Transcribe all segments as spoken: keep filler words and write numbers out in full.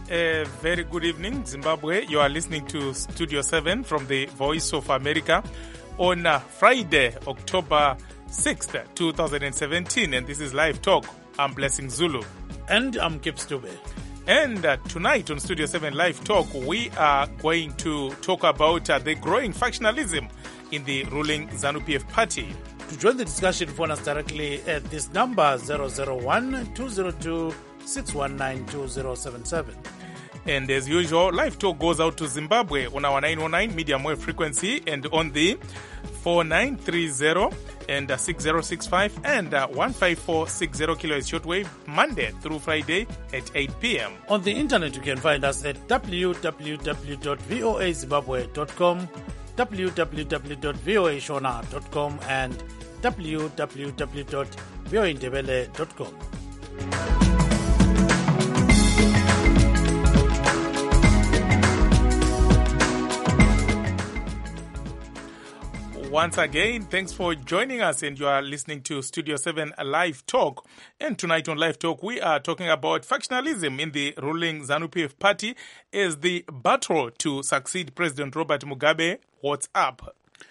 A very good evening, Zimbabwe. You are listening to Studio seven from the Voice of America on uh, Friday, October sixth, twenty seventeen. And this is Live Talk. I'm Blessing Zulu. And I'm Kip Stube. And uh, tonight on Studio seven Live Talk, we are going to talk about uh, the growing factionalism in the ruling ZANU-P F party. To join the discussion, phone us directly at this number zero zero one, two zero two, six one nine, two zero seven seven. And as usual, Live Talk goes out to Zimbabwe on our nine oh nine medium wave frequency and on the four nine three zero and uh, six zero six five and uh, one five four six zero kilohertz shortwave Monday through Friday at eight p.m. On the internet, you can find us at w w w dot voa zimbabwe dot com, w w w dot voa shona dot com, and w w w dot voa ndebele dot com. Once again, thanks for joining us, and you are listening to Studio seven Live Talk. And tonight on Live Talk, we are talking about factionalism in the ruling ZANU-P F party as the battle to succeed President Robert Mugabe. What's up?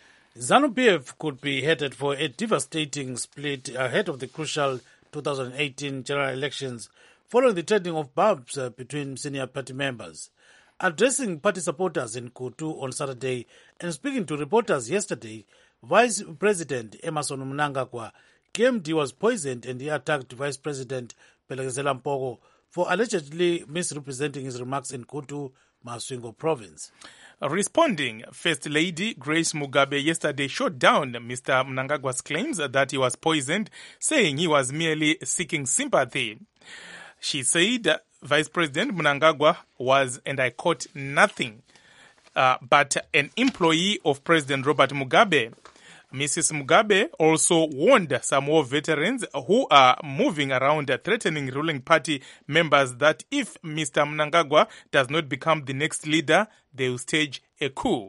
ZANU-P F could be headed for a devastating split ahead of the crucial two thousand eighteen general elections following the trading of barbs uh, between senior party members. Addressing party supporters in Kutu on Saturday and speaking to reporters yesterday, Vice President Emmerson Mnangagwa claimed he was poisoned and he attacked Vice President Phelekezela Mpogo for allegedly misrepresenting his remarks in Kutu, Masvingo province. Responding, First Lady Grace Mugabe yesterday shot down Mister Mnangagwa's claims that he was poisoned, saying he was merely seeking sympathy. She said Vice President Mnangagwa was, and I quote, nothing uh, but an employee of President Robert Mugabe. Missus Mugabe also warned some war veterans who are moving around threatening ruling party members that if Mister Mnangagwa does not become the next leader, they will stage a coup.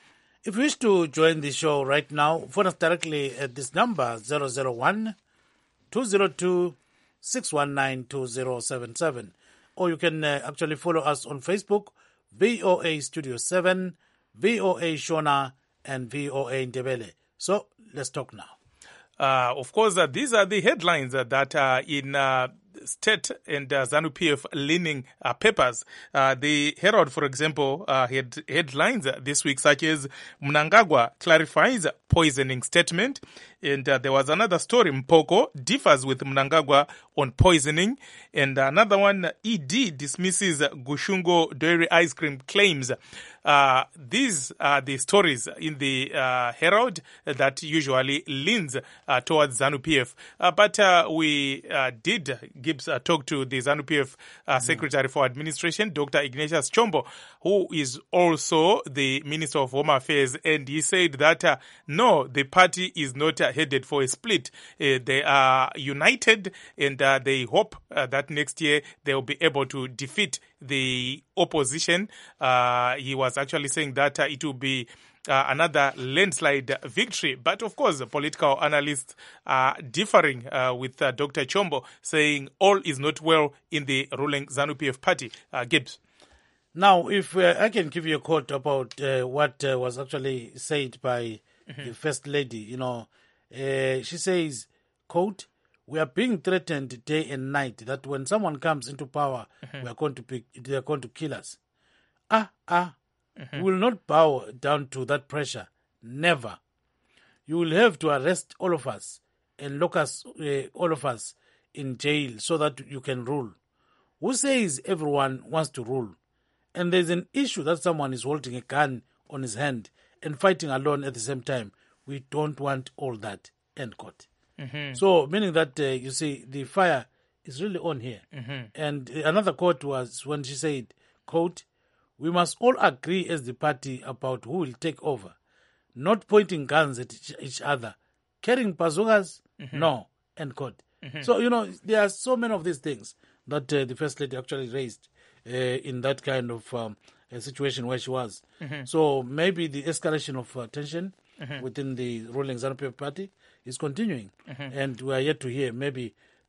If you wish to join the show right now, phone us directly at this number zero zero one, two zero two, six one nine, two zero seven seven. Or you can uh, actually follow us on Facebook, V O A Studio seven, V O A Shona, and V O A Ndebele. So let's talk now. Uh, of course, uh, these are the headlines uh, that are in uh, state and uh, ZANU-P F leaning uh, papers. Uh, the Herald, for example, uh, had headlines uh, this week such as Mnangagwa clarifies poisoning statement. And uh, there was another story, Mpoko differs with Mnangagwa on poisoning. And another one, E D dismisses Gushungo Dairy Ice Cream claims. Uh, these are the stories in the uh, Herald that usually leans uh, towards ZANU-P F. Uh, but uh, we uh, did give a talk to the ZANU-P F uh, Secretary for Administration, Doctor Ignatius Chombo, who is also the Minister of Home Affairs. And he said that, uh, no, the party is not uh, headed for a split. Uh, they are united, and uh, they hope uh, that next year they will be able to defeat the opposition. Uh, he was actually saying that uh, it will be uh, another landslide victory. But of course, political analysts are differing uh, with uh, Doctor Chombo, saying all is not well in the ruling ZANU-P F party. Uh, Gibbs. Now, if uh, I can give you a quote about uh, what uh, was actually said by mm-hmm. the First Lady, you know, uh, she says, quote, "We are being threatened day and night that when someone comes into power, mm-hmm. we are going to be, they are going to kill us. Ah, ah, mm-hmm. we will not bow down to that pressure. Never. You will have to arrest all of us and lock us, uh, all of us in jail so that you can rule. Who says everyone wants to rule? And there's an issue that someone is holding a gun on his hand and fighting alone at the same time. We don't want all that." End quote. Mm-hmm. So, meaning that, uh, you see, the fire is really on here. Mm-hmm. And another quote was when she said, quote, "We must all agree as the party about who will take over. Not pointing guns at each, each other. Carrying bazookas? Mm-hmm. No." End quote. Mm-hmm. So, you know, there are so many of these things that uh, the First Lady actually raised uh, in that kind of um, a situation where she was. Mm-hmm. So maybe the escalation of uh, tension mm-hmm. within the ruling ZANU-P F party is continuing. Mm-hmm. And we are yet to hear maybe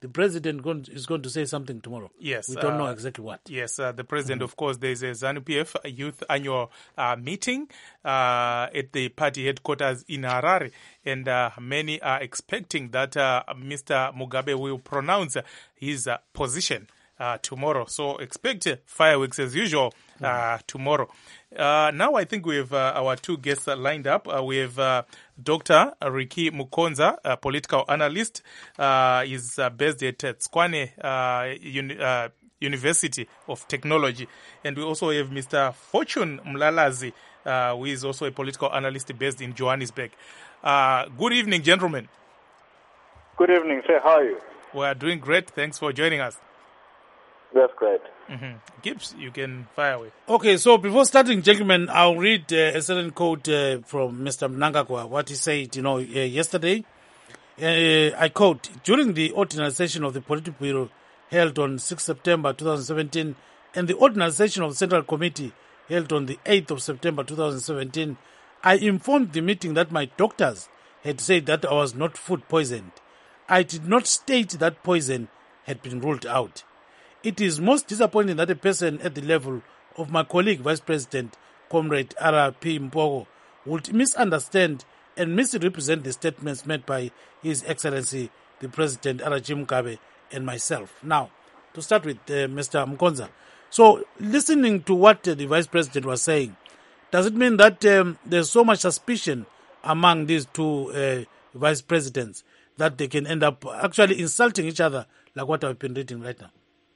the president going, is going to say something tomorrow. Yes. We don't uh, know exactly what. Yes, uh, the president, mm-hmm. of course, there's a ZANU P F youth annual uh, meeting uh, at the party headquarters in Harare. And uh, many are expecting that uh, Mister Mugabe will pronounce his uh, position uh, tomorrow. So expect fireworks as usual uh, mm-hmm. tomorrow. Uh, now I think we have uh, our two guests uh, lined up. Uh, we have uh, Doctor Ricky Mukonza, a political analyst. Uh, he's uh, based at uh, Tshwane uh, uni- uh, University of Technology. And we also have Mister Fortune Mlalazi, uh, who is also a political analyst based in Johannesburg. Uh, good evening, gentlemen. Good evening, sir. How are you? We are doing great. Thanks for joining us. That's great. Mm-hmm. Gibbs, you can fire away. Okay, so before starting, gentlemen, I'll read uh, a certain quote uh, from Mister Mnangagwa, what he said, you know, uh, yesterday. Uh, I quote, during the ordinary session of the Politburo held on sixth of September twenty seventeen and the ordinary session of the Central Committee held on the eighth of September twenty seventeen, I informed the meeting that my doctors had said that I was not food poisoned. I did not state that poison had been ruled out. It is most disappointing that a person at the level of my colleague, Vice President, Comrade R P Mpogo, would misunderstand and misrepresent the statements made by His Excellency, the President, R G Mugabe, and myself. Now, to start with, uh, Mister Mkonza. So, listening to what uh, the Vice President was saying, does it mean that um, there's so much suspicion among these two uh, Vice Presidents that they can end up actually insulting each other, like what I've been reading right now?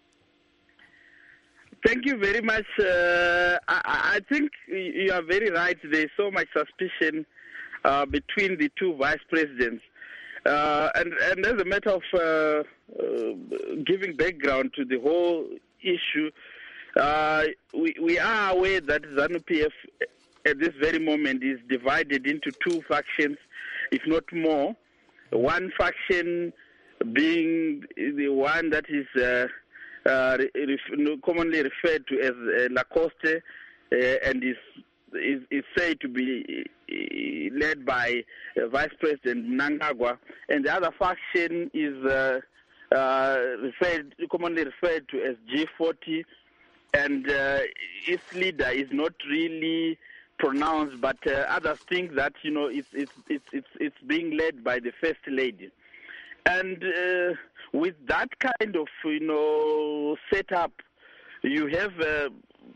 Thank you very much. Uh, I, I think you are very right. There's so much suspicion uh, between the two vice presidents. Uh, and, and as a matter of uh, uh, giving background to the whole issue, uh, we, we are aware that ZANU P F at this very moment is divided into two factions, if not more. One faction being the one that is uh, Uh, ref- commonly referred to as uh, Lacoste, uh, and is, is is said to be uh, led by uh, Vice President Mnangagwa, and the other faction is uh, uh, referred, commonly referred to as G forty, and uh, its leader is not really pronounced, but uh, others think that you know it's it's it's it's, it's being led by the First Lady. And uh, with that kind of, you know, setup, you have uh,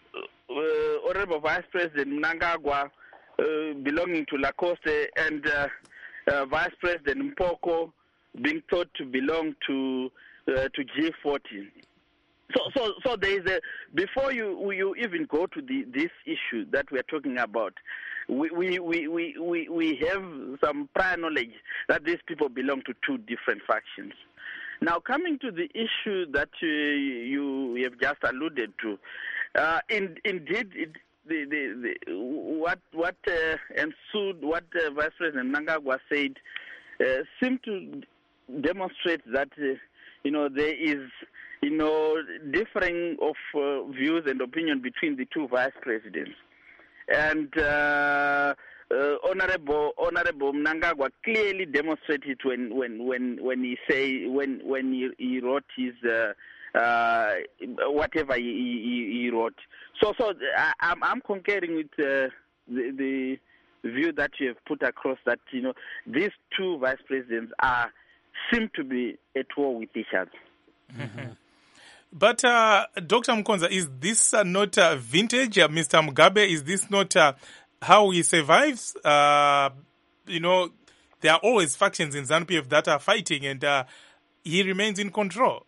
uh, Honorable Vice President Mnangagwa uh, belonging to Lacoste and uh, uh, Vice President Mpoko being thought to belong to uh, to G forty. So, so, so there is a, before you you even go to the this issue that we are talking about, we we, we, we, we we have some prior knowledge that these people belong to two different factions. Now, coming to the issue that uh, you have just alluded to, uh, in, indeed, it, the, the, the, what what uh, ensued, what uh, Vice President Mnangagwa said, uh, seemed to demonstrate that uh, you know there is. You know, differing of uh, views and opinion between the two vice presidents, and uh, uh, Honorable Honorable Mnangagwa clearly demonstrated when when when when he say when when he, he wrote his uh, uh, whatever he, he, he wrote. So so I, I'm I'm concurring with uh, the, the view that you have put across that you know these two vice presidents are seem to be at war with each other. Mm-hmm. But, uh, Doctor Mkonza, is this uh, not uh, vintage, uh, Mister Mugabe? Is this not uh, how he survives? Uh, you know, there are always factions in ZANU P F that are fighting, and uh, he remains in control.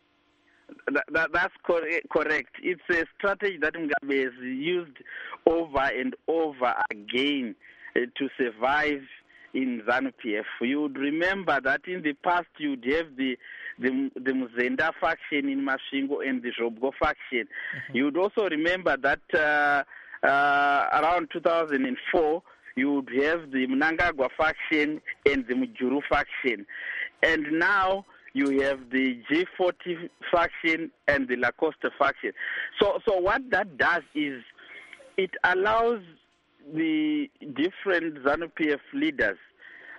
That, that, that's cor- correct. It's a strategy that Mugabe has used over and over again uh, to survive in ZANU P F. You would remember that in the past you'd have the the, the Muzenda faction in Masvingo and the Zhobgo faction. Mm-hmm. You would also remember that uh, uh, around two thousand four you would have the Mnangagwa faction and the Mujuru faction. And now you have the G forty faction and the Lacoste faction. So, so what that does is it allows the different ZANU P F leaders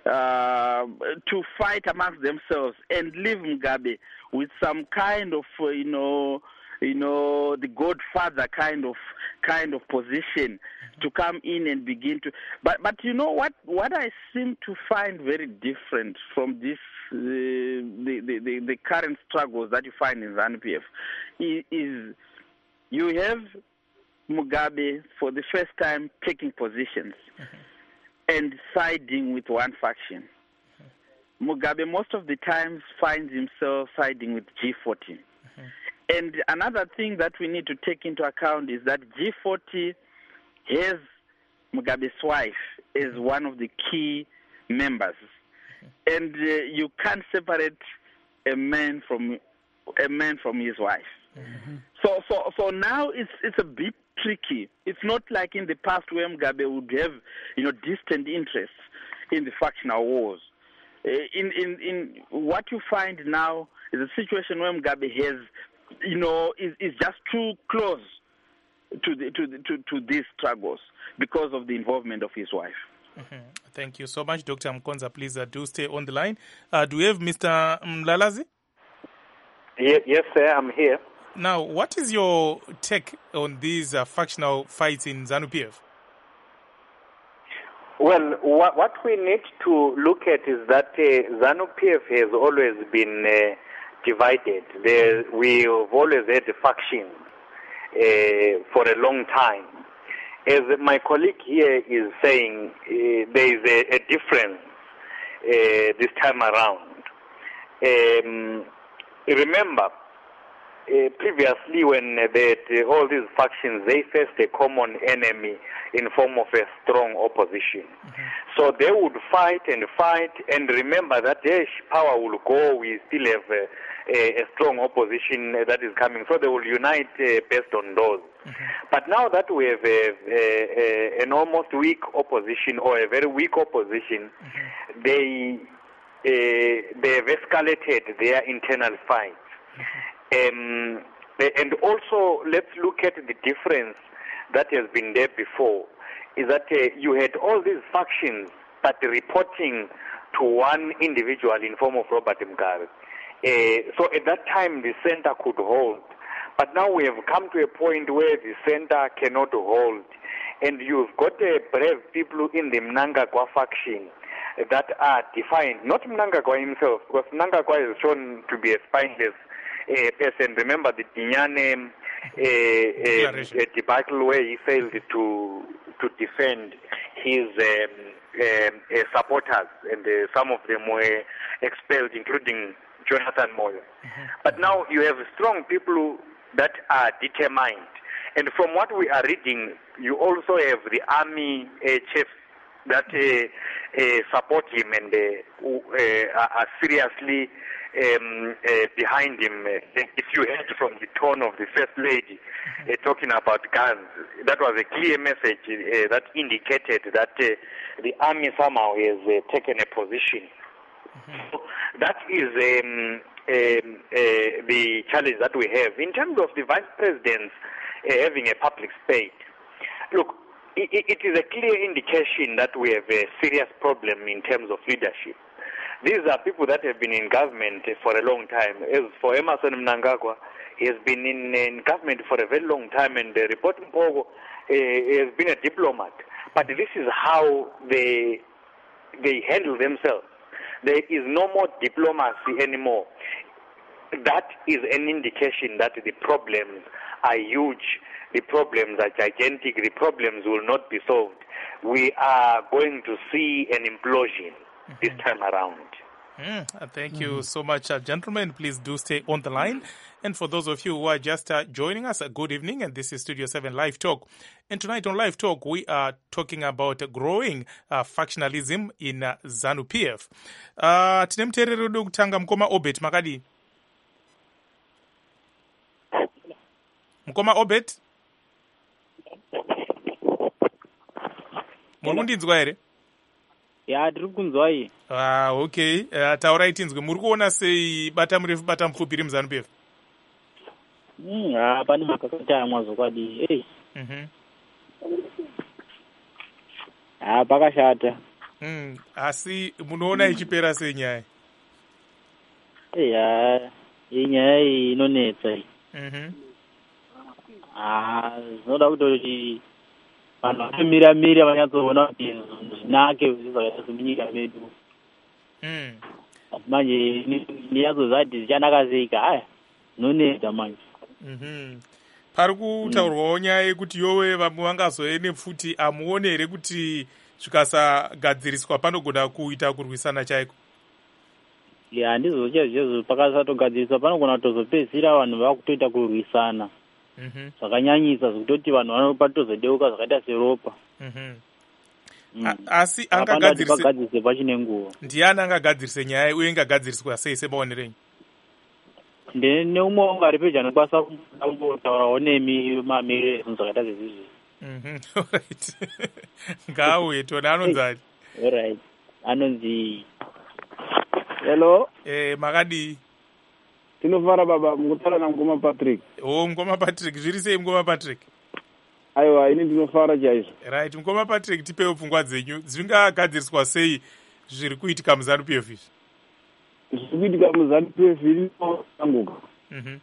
uh, to fight amongst themselves and leave Mugabe with some kind of, uh, you know, you know, the godfather kind of kind of position mm-hmm. to come in and begin to. But but you know what? What I seem to find very different from this uh, the, the, the the current struggles that you find in ZANU P F is, is you have Mugabe for the first time taking positions mm-hmm. and siding with one faction. Mm-hmm. Mugabe most of the times finds himself siding with G forty. Mm-hmm. And another thing that we need to take into account is that G forty has Mugabe's wife as one of the key members. Mm-hmm. And uh, you can't separate a man from a man from his wife. Mm-hmm. So so so now it's it's a bit tricky. It's not like in the past where Mugabe would have, you know, distant interests in the factional wars. Uh, in, in in what you find now is a situation where Mugabe has, you know, is, is just too close to the, to, the, to to these struggles because of the involvement of his wife. Mm-hmm. Thank you so much, Doctor Mkonza. Please uh, do stay on the line. Uh, do we have Mister Mlalazi? Yes, yes, sir, I'm here. Now, what is your take on these uh, factional fights in ZANU P F? Well, what, what we need to look at is that uh, ZANU P F has always been uh, divided. There, we have always had factions uh, for a long time. As my colleague here is saying, uh, there is a, a difference uh, this time around. Um, remember, uh, previously when uh, they, uh, all these factions, they faced a common enemy in form of a strong opposition. Mm-hmm. So they would fight and fight, and remember that their power will go, we still have a, a, a strong opposition that is coming, so they will unite uh, based on those. Mm-hmm. But now that we have a, a, a, an almost weak opposition, or a very weak opposition, mm-hmm. they uh, they have escalated their internal fights. Mm-hmm. Um, and also, let's look at the difference that has been there before, is that uh, you had all these factions but reporting to one individual in form of Robert Mugabe. Uh, so at that time the center could hold. But now we have come to a point where the center cannot hold. And you've got uh, brave people in the Mnangagwa faction that are defined, not Mnangagwa himself, because Mnangagwa is shown to be a spineless uh, person. Remember the Dinyane uh, uh, debacle where he failed to to defend his um, um, uh, supporters, and uh, some of them were expelled, including Jonathan Moyo. Mm-hmm. But now you have strong people that are determined. And from what we are reading, you also have the army uh, chiefs that uh, uh, support him and uh, uh, are seriously um, uh, behind him. Uh, if you heard from the tone of the First Lady uh, talking about guns, that was a clear message uh, that indicated that uh, the army somehow has uh, taken a position. Mm-hmm. So that is um, um, uh, the challenge that we have. In terms of the vice presidents uh, having a public space, look, it, it is a clear indication that we have a serious problem in terms of leadership. These are people that have been in government for a long time. As for Emmerson Mnangagwa, he has been in, in government for a very long time, and uh, Reporting Pogo uh, has been a diplomat. But this is how they they handle themselves. There is no more diplomacy anymore. That is an indication that the problems are huge, the problems are gigantic, the problems will not be solved. We are going to see an implosion mm-hmm. this time around. Mm, thank you mm-hmm. so much, uh, gentlemen. Please do stay on the line. And for those of you who are just uh, joining us, uh, good evening. And this is Studio seven Live Talk. And tonight on Live Talk, we are talking about uh, growing uh, factionalism in uh, ZANU P F. Uh, tine mterere udo kutanga Mkoma Obet makadi. Mkoma Obet. Murikundinzwa here? Ya, tiri kunzwa iyi. Ah, okay. Uh, taura itinzwe. Muri kuona sei bata murefu bata mufupiri muZANU P F? Mm, ah, pani makakata mwazo kwadi. Eh. Mhm. Ah, pakashata. Mm. Asi munoona ichipera sei nyaya? Eya, iyi nyaya iyi inonetsa iyi. Mhm. Ah, zvinoda kutoti vanhu vatomira-mira vanyatsoona kuti zvinake zvakaita semunyika medu. Mm. Asi manje ndiyatsoziva kuti zvichanaka sei ka, haya, zvinonetsa manje. Mhm. Pari kutaurwawo nyaya yekuti yowe vamwe vangazove nepfuti, amuone here kuti zvikasagadziriswa panogona kuita kurwisana chaiko? Ya, handizvo chaizvozvo pakasatogadziriswa panogona kutozopedzisira vanhu vakutoita kurwisana. Mhm. Zvakanyanyisa zvekutoti vanhu vanopatozodeuka zvakaita seropa. Mhm. Mm. A- asi Apanda kuti angagadzirise pagadziriswe pachine nguva. ndiani angagadzirise nyaya uye ingagadziriswa sei semaonero enyu? Neumwe wangu ari pedyo anokwanisa kumbotaurawo nemi mamiriro ezvinhu zvakaita sezvizvi. Mhm. Alright. Ngauye tona anonzani. Alright. Anonzi Hello, Eh, makadii? tinofara baba mukutaura namukoma Patrick. Oh, mukoma Patrick, zviri sei mukoma Patrick? Aiwa, ini ndinofara chaizvo. Right, mukoma Patrick, tipewo pfungwa dzenyu. Zvingagadziriswa sei zviri kuitika muZANU P F izvi? Zviri kuitika muZANU P F inoanguka. Mhm.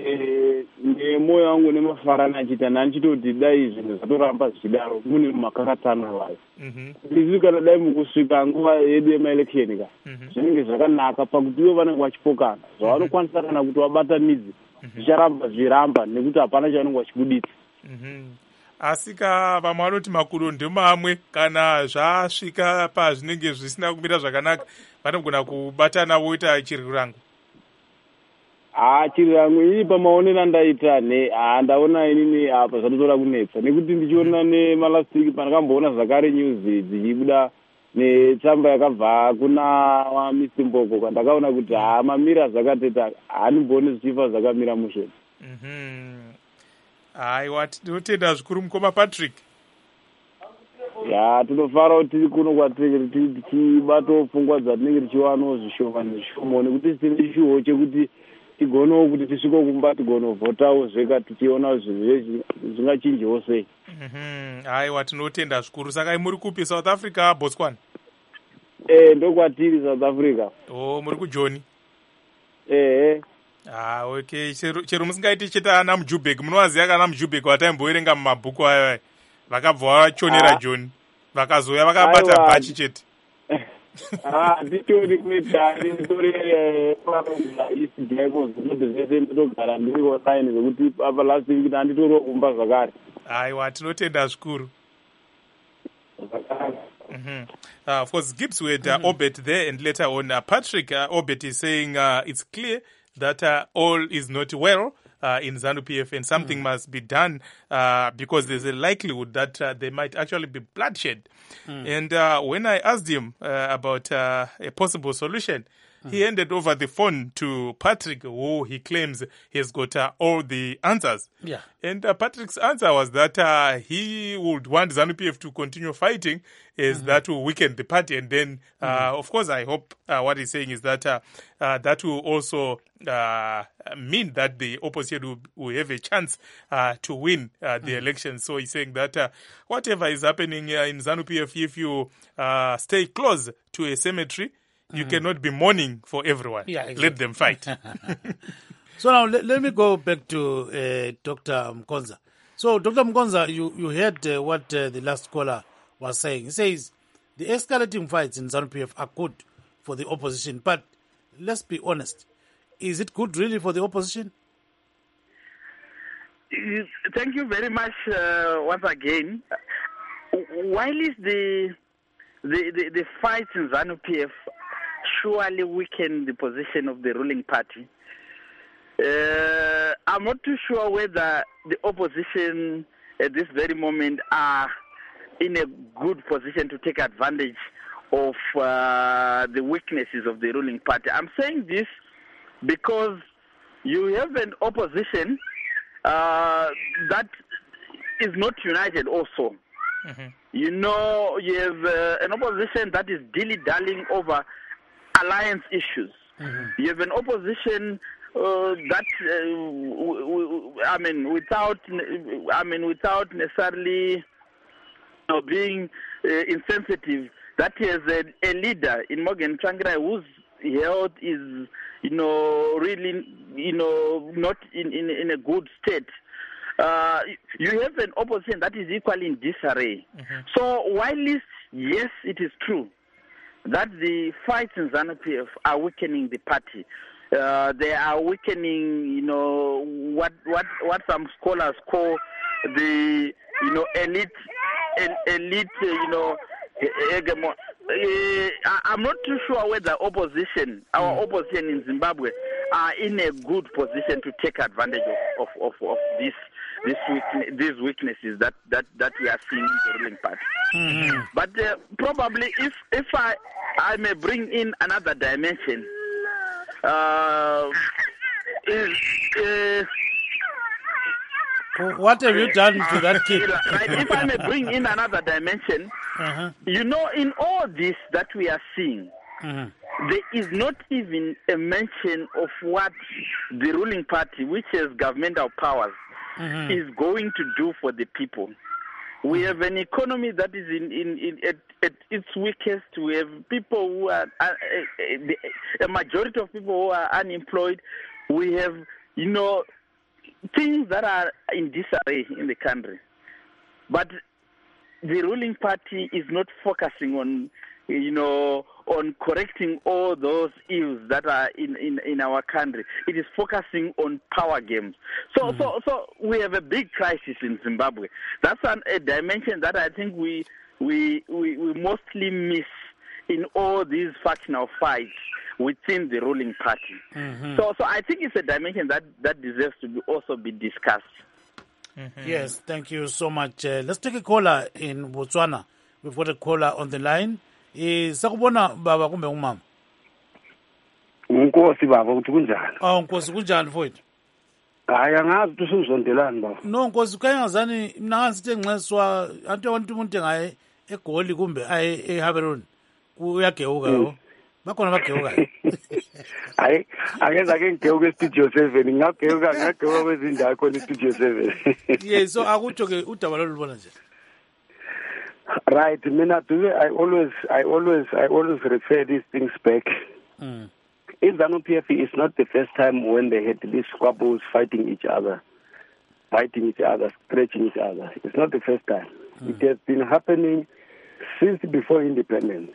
Nemwoyo wangu nemafarana achita nandichitoti dai zvinhu zvatoramba zvichidaro mune makakatano wayo. Mhm. Ndizvi kana dai mukusvika nguva yedu yemaelection ka. Mhm. Zvinenge zvakanaka pakuti ivo vanenge vachipokana. Zvavanokwanisa kana kuti vabatanidze zvicharamba zviramba nekuti hapana chavanenge vachibuditsa. Mhm. Asi ka vamwe vanoti makudo ndemamwe, kana zvasvika pazvinenge zvisina kumira zvakanaka vanogona kubatana voita chirirango. Ah, chirirango iri pamaonero andaita ne ah, ndaona inini apa zvatotora kunetsa nekuti ndichiona nemalast week pandakamboona zvakare news dzichibuda netsamba yakabva kuna Mister Mboko kwandakaona kuti ha mamira zvakateta handimboni zvichifa zvakamira musheni. Mhm. Aiwa, tinotenda zvikuru mukoma Patrick. Ya, tinofara kuti tiri kuno kwatiri tichibatawo pfungwa dzatinenge tichiwanawo zvishoma nezvishoma nekuti tine chiho chekuti tigonawo kuti tisvike kumba tigonovhotawo zveka tichiona zvinhu zvingachinjawo sei. Mhm. Aiwa, tinotenda zvikuru. Saka muri kupi, South Africa, Botswana? Eh, ndokwatiri South Africa. Oh, muri kuJoni. Eh. Ah, okay. Chero, chero musingaiti cheta ana muJubek. Munowaziva kana muJubek wataimboerenga mumabhuku ayo vakabva vachonera ah. John. Vakazouya vakabata bhachi chete. Ah, nditori kuita nditori parogula East Jackals ndozvese ndogara ndiri online zvokuti apa last week ndanditoriwo kumba zvakare. Aiwa, tinotenda zvikuru. Mm-hmm. Uh, of course, Gibbs with uh, mm-hmm. Obet there, and later on, uh, Patrick uh, Obet is saying uh, it's clear that uh, all is not well uh, in ZANU P F, and something mm. must be done uh, because there's a likelihood that uh, there might actually be bloodshed. Mm. And uh, when I asked him uh, about uh, a possible solution, mm. he handed over the phone to Patrick, who he claims has got uh, all the answers. Yeah. And uh, Patrick's answer was that uh, he would want ZANU P F to continue fighting, as mm-hmm. that will weaken the party. And then, uh, mm-hmm. of course, I hope uh, what he's saying is that uh, uh, that will also uh, mean that the opposition will, will have a chance uh, to win uh, the mm-hmm. election. So he's saying that uh, whatever is happening uh, in ZANU P F, if you uh, stay close to a cemetery, you mm-hmm. cannot be mourning for everyone. Yeah, exactly. Let them fight. So now let, let me go back to uh, Doctor Mkonza. So Doctor Mkonza, you, you heard uh, what uh, the last caller was saying. He says the escalating fights in ZANU P F are good for the opposition, but let's be honest, is it good really for the opposition? Thank you very much uh, once again. While is the the, the, the fights in ZANU P F surely weaken the position of the ruling party, Uh, I'm not too sure whether the opposition at this very moment are in a good position to take advantage of uh, the weaknesses of the ruling party. I'm saying this because you have an opposition uh, that is not united also. Mm-hmm. You know, you have uh, an opposition that is dilly-dallying over alliance issues. Mm-hmm. You have an opposition Uh, that uh, w- w- I mean, without I mean, without necessarily you know, being uh, insensitive, that has a, a leader in Morgan Tsvangirai whose health is, you know, really, you know, not in, in, in a good state. Uh, you have an opposition that is equally in disarray. Mm-hmm. So while this, yes, it is true that the fights in ZANU-P F are weakening the party. Uh, they are weakening, you know, what what what some scholars call the, you know, elite, elite, you know, hegemon. Uh, I'm not too sure whether opposition, our opposition in Zimbabwe, are in a good position to take advantage of of, of, of this this weakness, these weaknesses that, that, that we are seeing in the ruling party. Mm-hmm. But uh, probably, if if I I may bring in another dimension. Uh, is, uh, what have you done to that kid? Right, if I may bring in another dimension, uh-huh. you know, in all this that we are seeing, uh-huh. there is not even a mention of what the ruling party, which has governmental powers, uh-huh. is going to do for the people. We have an economy that is in, in, in at, at its weakest. We have people who are, uh, uh, a majority of people who are unemployed. We have, you know, things that are in disarray in the country. But the ruling party is not focusing on, you know, on correcting all those ills that are in, in, in our country. It is focusing on power games. So mm-hmm. so so we have a big crisis in Zimbabwe. That's an, a dimension that I think we, we we we mostly miss in all these factional fights within the ruling party. Mm-hmm. So so I think it's a dimension that, that deserves to be also be discussed. Mm-hmm. Yes, thank you so much. Uh, let's take a caller in Botswana. We've got a caller on the line. Sakubona baba kumbe umama. Unkosi baba uthi kunjani? Ah unkosi kunjani mfowethu? Hayi angazi ukuthi usuzondelani baba. No nkosi kayangazani mina ngasithe nxeswa anti abantu umuntu ngaye eGoli kumbe aye eHaberoni uyageuka yo. Bakhona bageuka. Hayi akeza ke ngeuka estudio seven ngageuka ngageuka kwezindawo khona estudio seven. Yes, so akutsho ke udaba lolubona nje. Right, mina I always, I always, I always refer these things back. Mm. In ZANU-P F, it's not the first time when they had these squabbles fighting each other, fighting each other, stretching each other. It's not the first time. Mm. It has been happening since before independence,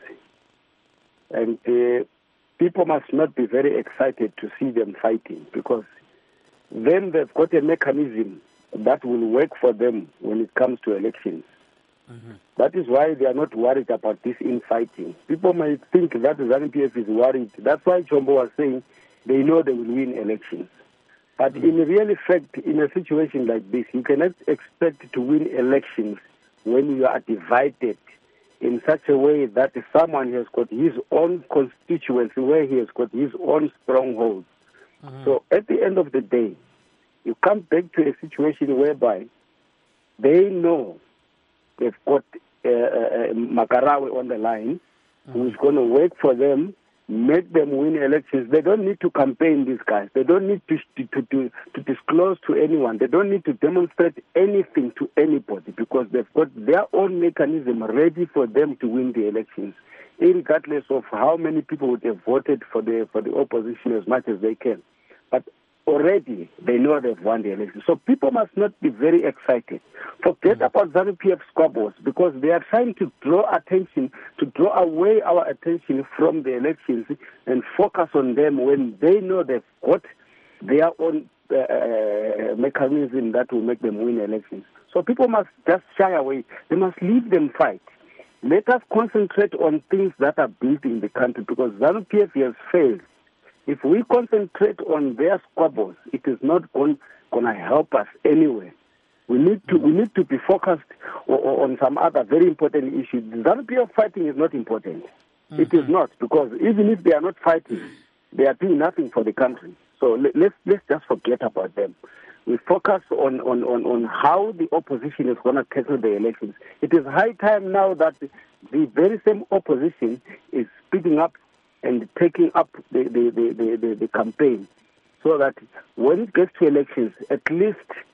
and uh, people must not be very excited to see them fighting because then they've got a mechanism that will work for them when it comes to elections. Mm-hmm. That is why they are not worried about this infighting. People might think that ZANU-P F is worried. That's why Chombo was saying they know they will win elections. But mm-hmm. in real effect, in a situation like this, you cannot expect to win elections when you are divided in such a way that someone has got his own constituency where he has got his own strongholds. Mm-hmm. So at the end of the day, you come back to a situation whereby they know they've got uh, uh, Makarawe on the line, mm-hmm. who's going to work for them, make them win elections. They don't need to campaign these guys. They don't need to, to, to, to disclose to anyone. They don't need to demonstrate anything to anybody because they've got their own mechanism ready for them to win the elections, regardless of how many people would have voted for the, for the opposition as much as they can. But already they know they've won the election. So people must not be very excited. Forget mm-hmm. about ZANU-P F squabbles because they are trying to draw attention, to draw away our attention from the elections and focus on them when they know they've got their own uh, mechanism that will make them win elections. So people must just shy away. They must leave them fight. Let us concentrate on things that are building the country because ZANU-P F has failed. If we concentrate on their squabbles, it is not going to help us anyway. We need to we need to be focused on, on some other very important issues. The ZANU-P F fighting is not important. Mm-hmm. It is not because even if they are not fighting, they are doing nothing for the country. So let, let's let's just forget about them. We focus on, on, on, on how the opposition is going to tackle the elections. It is high time now that the very same opposition is speeding up and taking up the, the, the, the, the, the campaign so that when it gets to elections, at least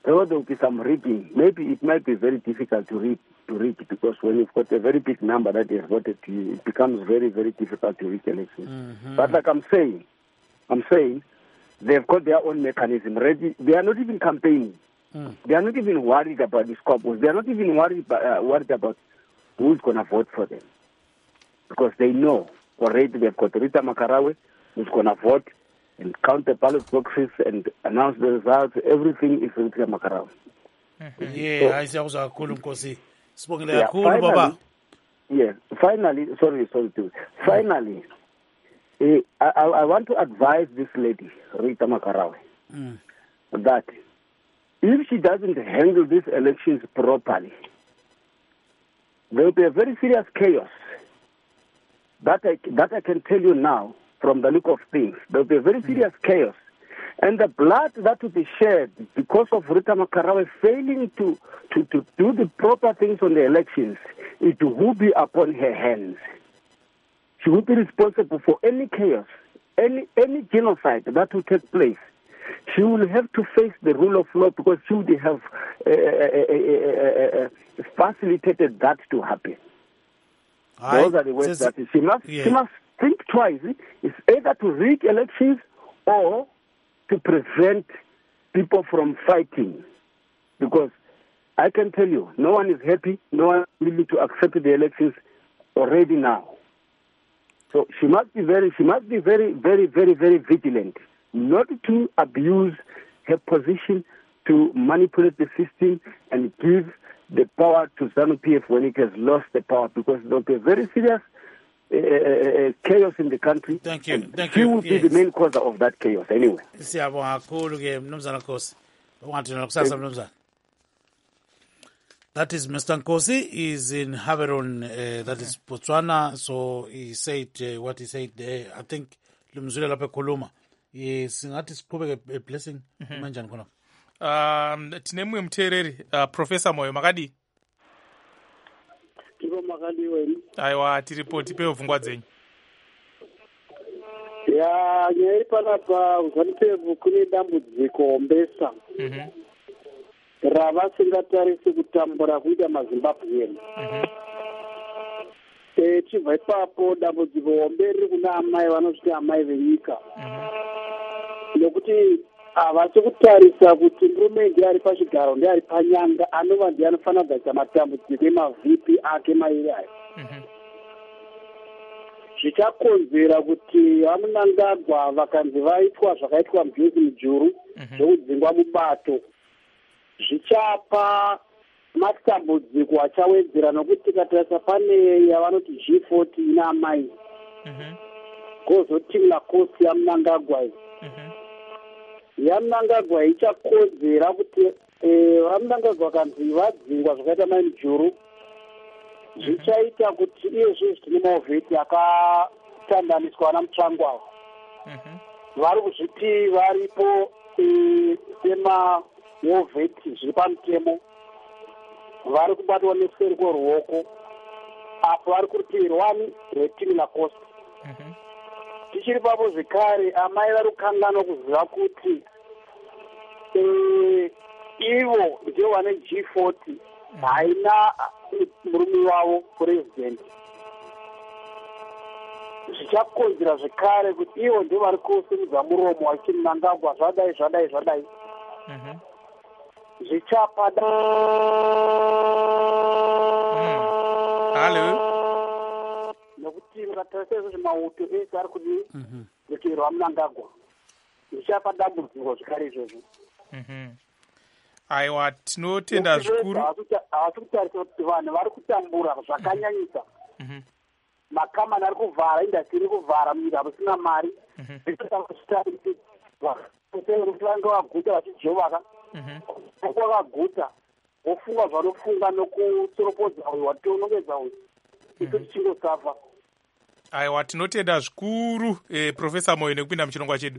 there will be some rigging. Maybe it might be very difficult to read, to read because when you've got a very big number that is voted to you, it becomes very, very difficult to rig elections. Mm-hmm. But like I'm saying, I'm saying, they've got their own mechanism ready. They are not even campaigning. Mm. They are not even worried about the squabbles. They are not even worried, uh, worried about who's going to vote for them. Because they know already they've got Rita Makarawe who's going to vote and count the ballot boxes and announce the results. Everything is Rita Makarawe. Mm-hmm. Yeah, I see also Kakhulu Nkosi. Sibongile kakhulu baba. Yeah, finally, sorry, sorry, too. Finally, uh, I, I want to advise this lady, Rita Makarawe, mm. that if she doesn't handle these elections properly, there will be a very serious chaos. That I, that I can tell you now from the look of things. There will be a very serious mm. chaos. And the blood that will be shed because of Rita Makarawe failing to, to, to do the proper things on the elections, it will be upon her hands. She will be responsible for any chaos, any any genocide that will take place. She will have to face the rule of law because she would have uh, uh, uh, uh, facilitated that to happen. I, Those are the words that she must, yeah. she must think twice. It's either to rig elections or to prevent people from fighting. Because I can tell you, no one is happy, no one is willing to accept the elections already now. So she must be very, she must be very, very, very, very vigilant, not to abuse her position to manipulate the system and give the power to ZANU-P F when it has lost the power, because there will be very serious uh, uh, chaos in the country. Thank you. Thank she you. will yes. be the main cause of that chaos anyway. That is Mister Nkosi. He's in Haveron, uh, that is Botswana. So he said uh, what he said there. I think Lumzule Lape Koloma. Yes, that is probably a blessing. Manjan kono. Um, tinemwe mtereri uh, Professor Moyo Makadi. Tiro Makadi weni. Aiwa tiripo tipe uvungwa dzenyu. Ya nyeri panapa uzanipevu kune dambudziko mbesa. Mhm. Ravasingatarisi kutambura kuita maZimbabwean. Mhm. Eh chibva ipapo dambudziko hombe riri kuna amai vanosviti amai venyika. Mhm. Nekuti havasi kutarisa kuti murume ndiye ari pachigaro ndiye ari panyanga anova ndiye anofanira kugadzira matambudziko emavhipi ake mairi ayo. Zvichakonzera kuti vamunangagwa vakanzi vaitwa zvakaitwa mujozi mujuru zvokudzingwa mubato zvichapa matambudziko achawedzera nokuti tikatarisa pane yavanoti G forty ina amai gozotimla kosi yamunangagwa iyi yamunangagwa ichakonzera kuti vamunangagwa kanzi vadzingwa zvakaita maimujuru zvichaita kuti iyezvo zvitine maovheti akatandaniswa namutsvangwavo vari kuzviti varipo semaovheti zviri pamutemo vari kubatwa neseri kweruoko apo vari kurutivi rwani rwetimila cost tichiri papo zvekare amai vari kukanganwa kuziva kuti ivo ndio vane G forty haina murume wavo purezidendi zvichakonzera zvekare kuti ivo ndio vari kusimudza muromo vachiti Mnangagwa zvadai zvadai zvadai zvichapa nekuti mukatarisa izvozvo mauto ese ari kudi rutivi rwaMnangagwa zvichapa dambudziko zvekare izvozvo. Aiwa tinotenda zvikuru. Havasi kutarisa kuti vanhu vari kutambura zvakanyanyisa. Makamani ari kuvhara, indastri iri kuvhara munyika musina mari. Vange vaguta vachijovaka. Vakaguta vofunga zvanofunga nokutsoropodza uyu watonongedza uyu. Icho tichingosafa. Aiwa tinotenda zvikuru eh, Professor Moyo nekupinda muchirongwa chedu.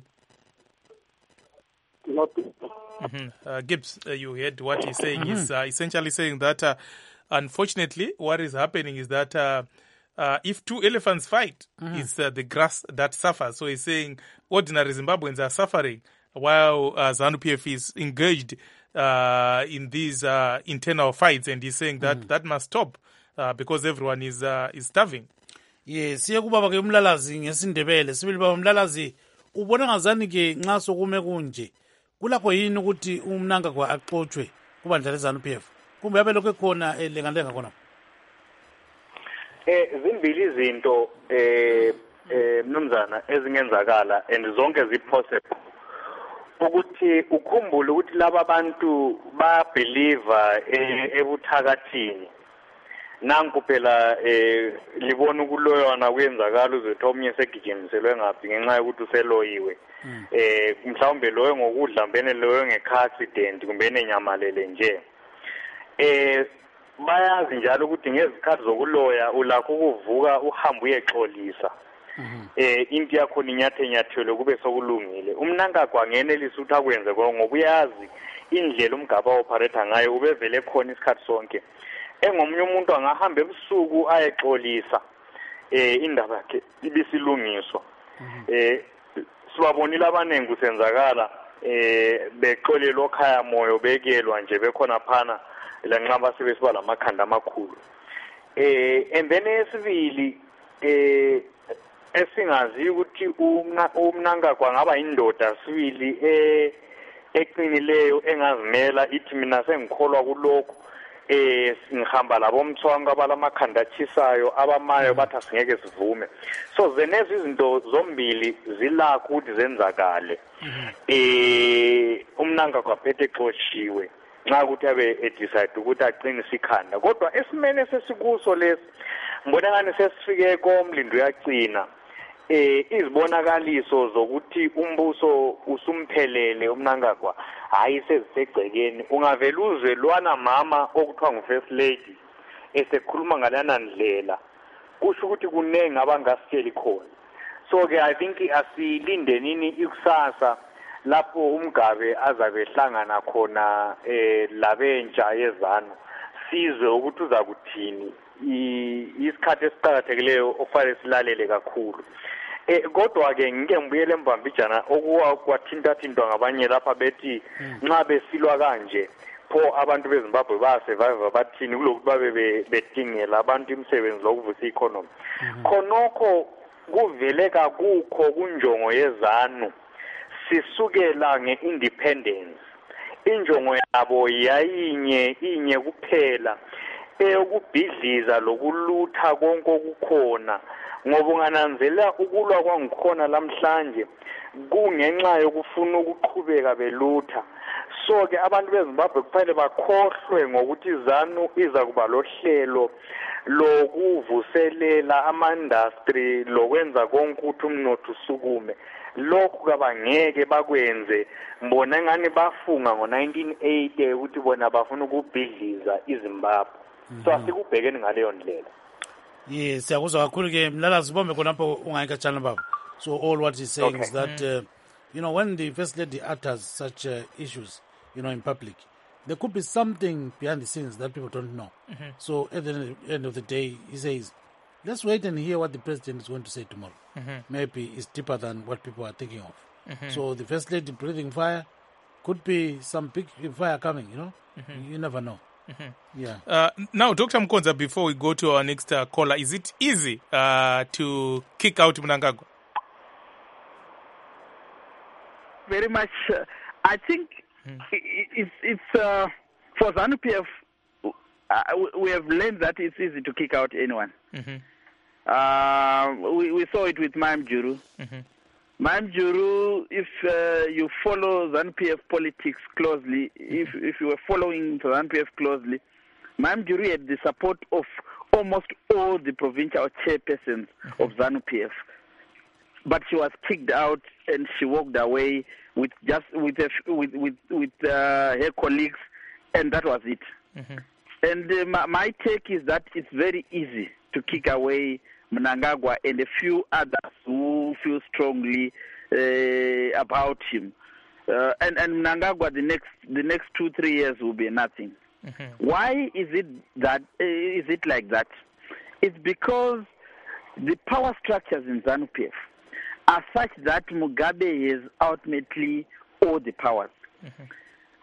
Mm-hmm. Uh, Gibbs, uh, you heard what he's saying. Mm-hmm. He's uh, essentially saying that, uh, unfortunately, what is happening is that uh, uh, if two elephants fight, mm-hmm. it's uh, the grass that suffers. So he's saying ordinary Zimbabweans are suffering while uh, ZANU-P F is engaged uh, in these uh, internal fights, and he's saying that Mm. that must stop uh, because everyone is uh, is starving. Yes, siye kubaba ke umlalazi ngesindebele sibili baba umlalazi ubona ngazani ke nxa sokume kunje kulakho yini ukuthi umnangagwa axotshwe kubandla leZANU-P F kumbe yabe lokho ekhona elengalenga khona eh zimbili izinto eh eh mnumzana ezingenzakala and zonke zipossible ukuthi ukhumbule ukuthi laba bantu ba believer ebuthakathini nanku phela eh libona ukuloyana kwenzakala uzothi omnye segijimiselwe ngaphi ngenxa yokuthi useloyiwe eh mhlawumbe loyo ngokudla mbene loyo ngecar accident kumbe enyamalele nje eh bayazi njalo ukuthi ngezikhathi zokuloya ulakho ukuvuka uhamba uyexolisa eh into yakho ninyathe nyathelo kube sokulungile umnangagwa ngenelisa ukuthi akwenze ngoba uyazi indlela umgaba operator ngayo ubevele khona isikhathi sonke engomunye umuntu angahamba ebusuku ayexolisa eh indaba yakhe ibisilungiswa eh sibabonile abanengi usenzakala eh bexolelwa okhaya moyo bekelwa nje bekhona phana lanqaba sebesiba lamakhanda amakhulu eh and then esibili eh esingazi ukuthi umnangagwa ngaba indoda sibili eh eqinileyo engazimela ithi mina sengikholwa kuloko eh ngihamba labo mthwanga balamakhanda achisayo abamayo bathi asingeke sivume so zenezi izinto zombili zilakho ukuthi zenzakale eh umnangagwa phethe exoshiwe nxa ukuthi abe edecide ukuthi aqinise ikhanda kodwa esimene sesikuso lesi mbona ngani sesifike komlindo uyaqina eh izibonakaliso zokuthi umbuso usumphelele umnangagwa hayi sezisegcekeni ungavela uzwe lwana mama okuthiwa ngu-first lady esekhuluma ngalana ndlela kusho ukuthi kunengi abangasitsheli khona so ke I think asilindenini ikusasa lapho umgabe azabe ehlangana khona eh labentsha yezanu sizwe ukuthi uza kuthini isikhathi esiqhakathekileyo ofanele silalele kakhulu eh kodwa ke ngike ngibuyele embambijana okuwa kwathinta thintwa ngabanye lapha bethi nxa besilwa kanje pho abantu beZimbabwe ba survive bathini kulokuthi babe bedingela abantu imisebenzi lokuvusa economy khonokho kuvele kakukho kunjongo yezanu sisukela ngeindependence injongo yabo yayinye inye kuphela eyokubhidliza lokulutha konke okukhona ngoba ungananzela ukulwa kwangikhona lamhlanje kungenxa yokufuna ukuqhubeka belutha so ke abantu beZimbabwe kufanele bakhohlwe ngokuthi izanu iza kuba lohlelo lokuvuselela ama-industry lokwenza konke ukuthi umnotho usukume lokhu kabangeke bakwenze mbona ngani bafunga ngo-nineteen eighty ukuthi bona bafuna ukubhidliza iZimbabwe so asikubhekeni ngaleyo ndlela yes siyakuzwa kakhulu ke mlalazi bombe khonapho ungayikatshana baba so all what he's saying okay. is that uh, you know when the first lady utters such uh, issues you know in public there could be something behind the scenes that people don't know mm-hmm. so at the end of the day he says let's wait and hear what the president is going to say tomorrow mm-hmm. maybe it's deeper than what people are thinking of mm-hmm. so the first lady breathing fire could be some big fire coming you know mm-hmm. you never know. Mm-hmm. Yeah. Uh, now, Doctor Mkonza, before we go to our next uh, caller, is it easy uh, to kick out Mnangagwa? Very much. Uh, I think mm. it, it's, it's uh, for ZANU-P F, uh, we have learned that it's easy to kick out anyone. Mm-hmm. Uh, we, we saw it with Maimjuru. Mm-hmm. Maimjuru, if uh, you follow ZANU-P F politics closely, if if you were following ZANU-P F closely, Maimjuru had the support of almost all the provincial chairpersons mm-hmm. of ZANU-P F. But she was kicked out and she walked away with just with a, with with, with uh, her colleagues, and that was it. Mm-hmm. And uh, my, my take is that it's very easy to kick away Mnangagwa and a few others who feel strongly uh, about him. Uh, and, and Mnangagwa, the next the next two three years will be nothing. Mm-hmm. Why is it that? Uh, is it like that? It's because the power structures in ZANU-P F are such that Mugabe has ultimately all the powers. Mm-hmm.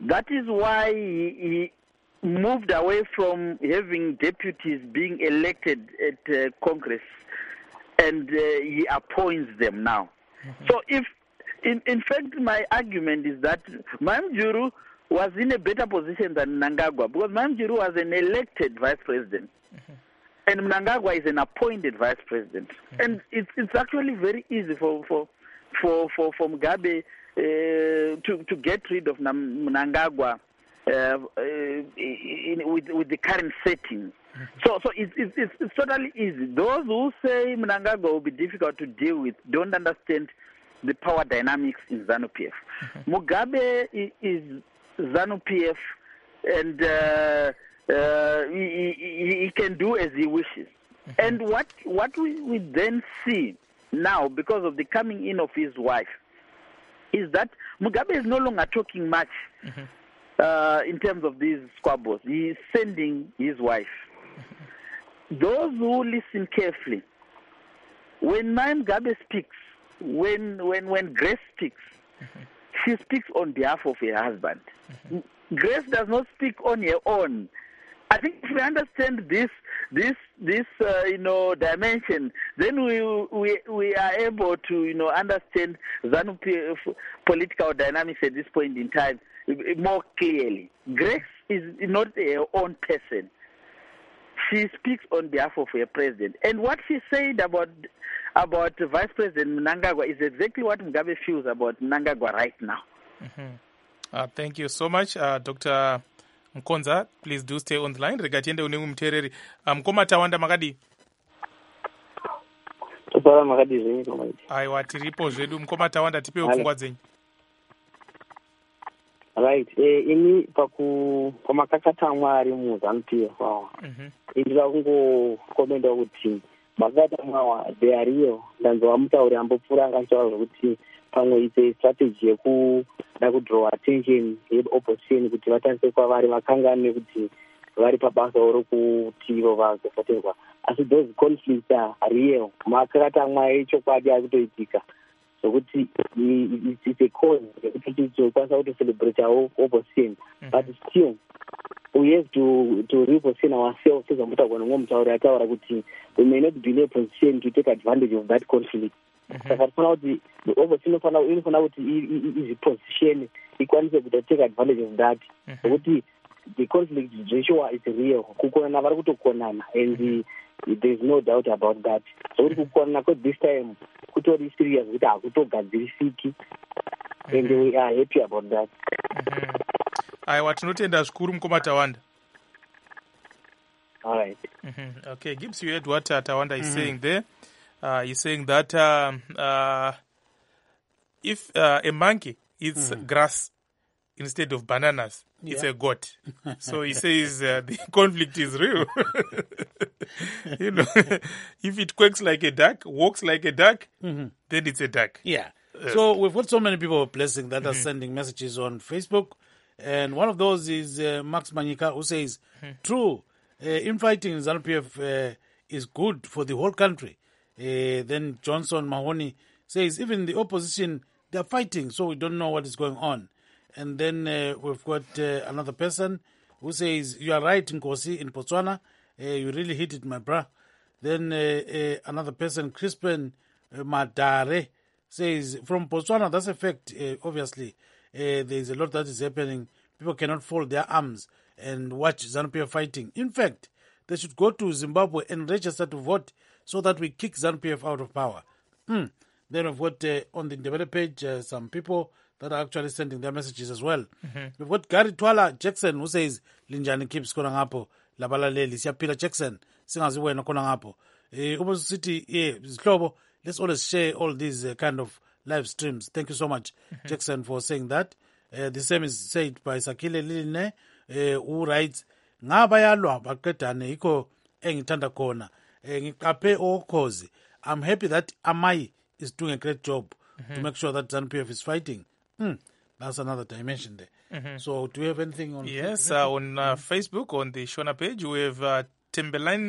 That is why he, he moved away from having deputies being elected at uh, Congress, and uh, he appoints them now. Mm-hmm. So if, in, in fact, my argument is that Mamjuru was in a better position than Mnangagwa, because Mamjuru was an elected vice president, mm-hmm. and Mnangagwa is an appointed vice president. Mm-hmm. And it's it's actually very easy for for for for, for Mugabe uh, to to get rid of Mnangagwa uh, uh, in, with with the current setting. Mm-hmm. So so it's, it's it's it's totally easy. Those who say Mnangagwa will be difficult to deal with don't understand the power dynamics in ZANU-P F. Mm-hmm. Mugabe is, is ZANU-P F, and uh, uh, he, he, he can do as he wishes. Mm-hmm. And what what we, we then see now, because of the coming in of his wife, is that Mugabe is no longer talking much mm-hmm. uh, in terms of these squabbles. He is sending his wife. Mm-hmm. Those who listen carefully, when Mugabe speaks, when when when Grace speaks, mm-hmm. she speaks on behalf of her husband. Mm-hmm. Grace does not speak on her own. I think if we understand this this this uh, you know dimension, then we we we are able to you know understand ZANU-P F political dynamics at this point in time more clearly. Grace is not her own person. She speaks on behalf of her president, and what she said about about Vice President Mnangagwa is exactly what Mugabe feels about Mnangagwa right now. Mm-hmm. Uh, thank you so much, uh, Doctor Mkonza. Please do stay on the line. Regatiende unengu mtereri. Mkoma tawanda makadi. Tupara makadi zenye kama hivi. Aiwa tiripo zedu. Mkoma tawanda tipe ufungwa zenye. Right. Eh, ini paku kwa makakata mwari mu ZANU-P F wawa. Mhm. Indira kungo komenda kuti makakata mwawa they are real. Ndanzo wamutauri ambopfura angachawa kuti pamwe ite strategy yeku da kudraw attention ye opposition kuti vatanze kwavari vakangane kuti vari pabasa oro kuti vo vazofatirwa. Asi those conflicts are real. Makakata mwaye ichokwadi akutoitika. So kuti it's a cause yekuti tikwanisa kuti celebrate our opposition, mm-hmm. but still we have to to reposition ourselves as amutagwana ngomutauri ataura kuti we may not be in a position to take advantage of that conflict. Saka tifana kuti the opposition inofana inofana kuti iziposition ikwanise kuti take advantage of that. Kuti the conflict Joshua is real. Kukonana vari kutokonana, and the, there is no doubt about that. So kuti kukonana kwa this time kutori serious kuti hakutogadzirisiki, and we are happy about that. Aiwa tinotenda zvikuru Mkoma Tawanda. All right. Mm-hmm. Okay, Gibbs, you heard what uh, Tawanda is mm-hmm. saying there. Uh, he's saying that uh, uh, if uh, a monkey eats mm-hmm. grass instead of bananas, yeah. it's a goat. So he says uh, the conflict is real. You know, if it quakes like a duck, walks like a duck, mm-hmm. then it's a duck. Yeah. Uh, so we've got so many people blessing that mm-hmm. are sending messages on Facebook. And one of those is uh, Max Manyika, who says, mm-hmm. true, uh, infighting in ZANU-P F uh, is good for the whole country. Uh, then Johnson Mahoney says, even the opposition, they're fighting, so we don't know what is going on. And then uh, we've got uh, another person who says, you are right, Nkosi, in Botswana. Uh, you really hit it, my bro. Then uh, uh, another person, Crispin uh, Madare, says, from Botswana, that's a fact, uh, obviously. Uh, there is a lot that is happening. People cannot fold their arms and watch ZANU-P F fighting. In fact, they should go to Zimbabwe and register to vote so that we kick ZANU-P F out of power. Hmm. Then we've got uh, on the develop page uh, some people that are actually sending their messages as well. Mm-hmm. We've got Gary Twala Jackson who says, Linjani keeps kona ngapo, labala leli, siyapila Jackson, singaziwe na kona ngapo. Eh, Ubo City, yeah, Ziklobo, let's always share all these uh, kind of live streams. Thank you so much, mm-hmm. Jackson, for saying that. Uh, the same is said by Sakile Liline, uh, who writes, Ngaba yalwa baketane iko engitanda kona. Ngikape okhozi. I'm happy that Amai is doing a great job mm-hmm. to make sure that ZANU-P F is fighting. Hmm. That's another dimension there. Mm-hmm. So do you have anything on Yes, uh, on uh, Facebook, on the Shona page, we have uh, Timberline,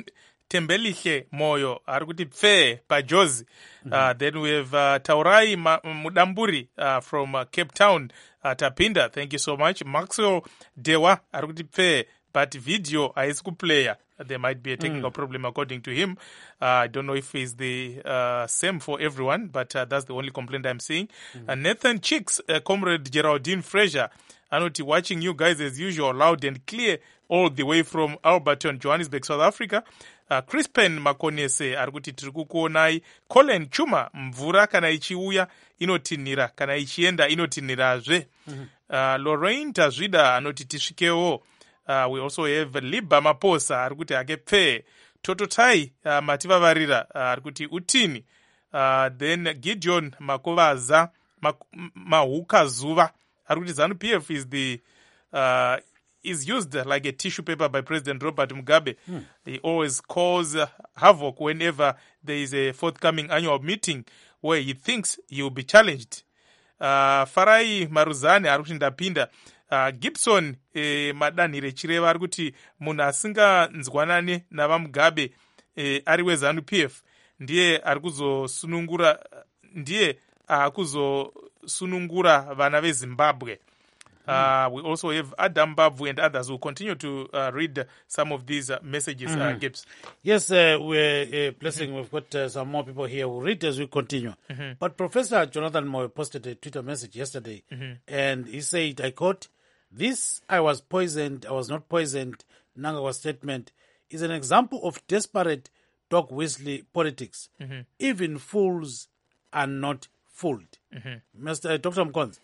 Tembelihle Moyo ari kuti pfe pajozi. Uh, then we have uh, Taurai Ma- Mudamburi uh, from uh, Cape Town, uh, Tapinda. Thank you so much. Maxwell Dewa ari kuti pfe, but video haisi kuplaya. There might be a technical mm. problem according to him. Uh, I don't know if it's the uh, same for everyone, but uh, that's the only complaint I'm seeing. Mm. Uh, Nathan Chicks, uh, Comrade Geraldine Fraser, Anoti, watching you guys as usual, loud and clear, all the way from Alberton, Johannesburg, South Africa. Uh, Crispin Makonese arikuti tiri kukuonai. Colin Chuma, mvura kana ichiuya inotinira, kana ichienda inotinirazve. Mm-hmm. Uh, Lorraine Tazvida anoti tisvikewo. Uh, we also have Liba Maposa arikuti ake pfe tototai uh, mativavarira uh, arikuti utini. Uh, then Gideon Makovaza Mahuka Zuva arikuti ZANU-P F is the uh, is used like a tissue paper by President Robert Mugabe. Hmm. He always cause uh, havoc whenever there is a forthcoming annual meeting where he thinks he will be challenged. Uh, Farai Maruzane arikuti ndapinda. Uh, Gibson eh, madanhire chireva ari kuti munhu asinganzwanane navamugabe eh, ari weZANU-P F ndiye ari kuzosunungura ndiye akuzosunungura vana veZimbabwe. Uh, we also have Adam Babu and others who continue to uh, read some of these uh, messages. Mm-hmm. uh, Gibbs. Yes, uh, we're uh, blessing. Mm-hmm. We've got uh, some more people here who read as we continue. Mm-hmm. But Professor Jonathan Moyo posted a Twitter message yesterday, mm-hmm. and he said, I quote, "This I was poisoned, I was not poisoned, Mnangagwa's statement is an example of desperate dog whistle politics. Mm-hmm. Even fools are not fooled." Mm-hmm. Mister Uh, Doctor Mkonzi.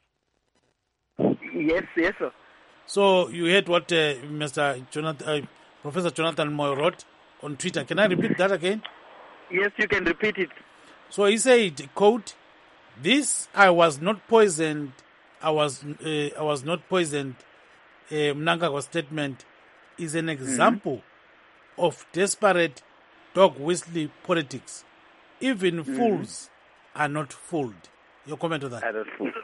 Yes, yes, sir. So you heard what uh, Mister Jonathan, uh, Professor Jonathan Moyo wrote on Twitter. Can I repeat that again? Yes, you can repeat it. So he said, quote, "This I was not poisoned, I was uh, I was not poisoned. Uh, Mnangagwa's statement is an example mm-hmm. of desperate dog whistle politics. Even mm-hmm. fools are not fooled." Your comment on that? I don't fool.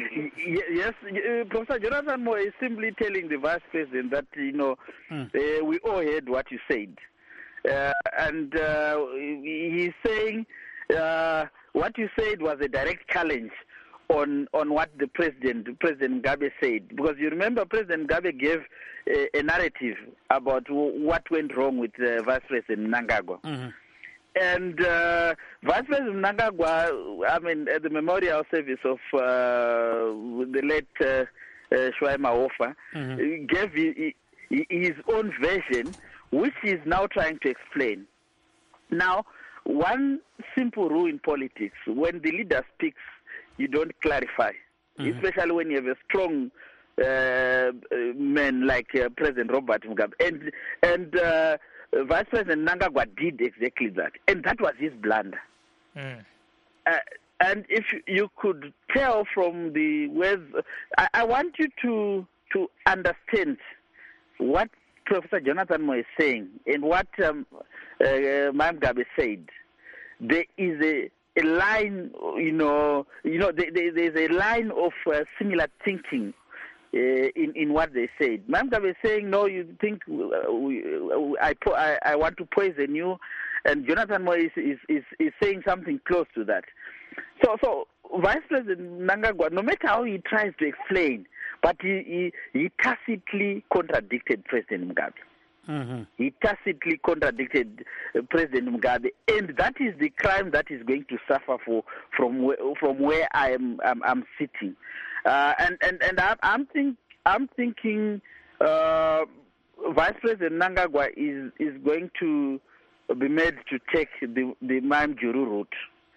Yes, uh, Professor Jonathan Moyo is simply telling the Vice President that, you know, mm. uh, we all heard what you said. Uh, and uh, he's saying uh, what you said was a direct challenge on, on what the President, President Mugabe said. Because you remember President Mugabe gave a, a narrative about w- what went wrong with uh, Vice President Mnangagwa. Mm-hmm. And uh, Vice President Mnangagwa, I mean, at the memorial service of uh, the late uh, uh, Shwai Maofa, mm-hmm. gave he, he, his own version, which he is now trying to explain. Now, one simple rule in politics, when the leader speaks, you don't clarify, mm-hmm. especially when you have a strong uh, man like uh, President Robert Mugabe. And, and uh, Vice President Mnangagwa did exactly that, and that was his blunder. Mm. Uh, and if you could tell from the words, I, I want you to to understand what Professor Jonathan Moyo is saying and what um, uh, Mugabe said. There is a, a line, you know, you know, there, there, there's a line of uh, similar thinking. Uh, in, in what they said. Mugabe is saying, no, you think uh, we, uh, I, po- I I want to poison you, and Jonathan Moyo is, is, is, is saying something close to that. So, so Vice President Mnangagwa, no matter how he tries to explain, but he, he, he tacitly contradicted President Mugabe. Mm-hmm. He tacitly contradicted uh, President Mugabe, and that is the crime that is going to suffer for from where, from where I am I'm, I'm sitting. Uh, and and and I'm I'm, think, I'm thinking uh, Vice President Mnangagwa is is going to be made to take the the Mime Juru route.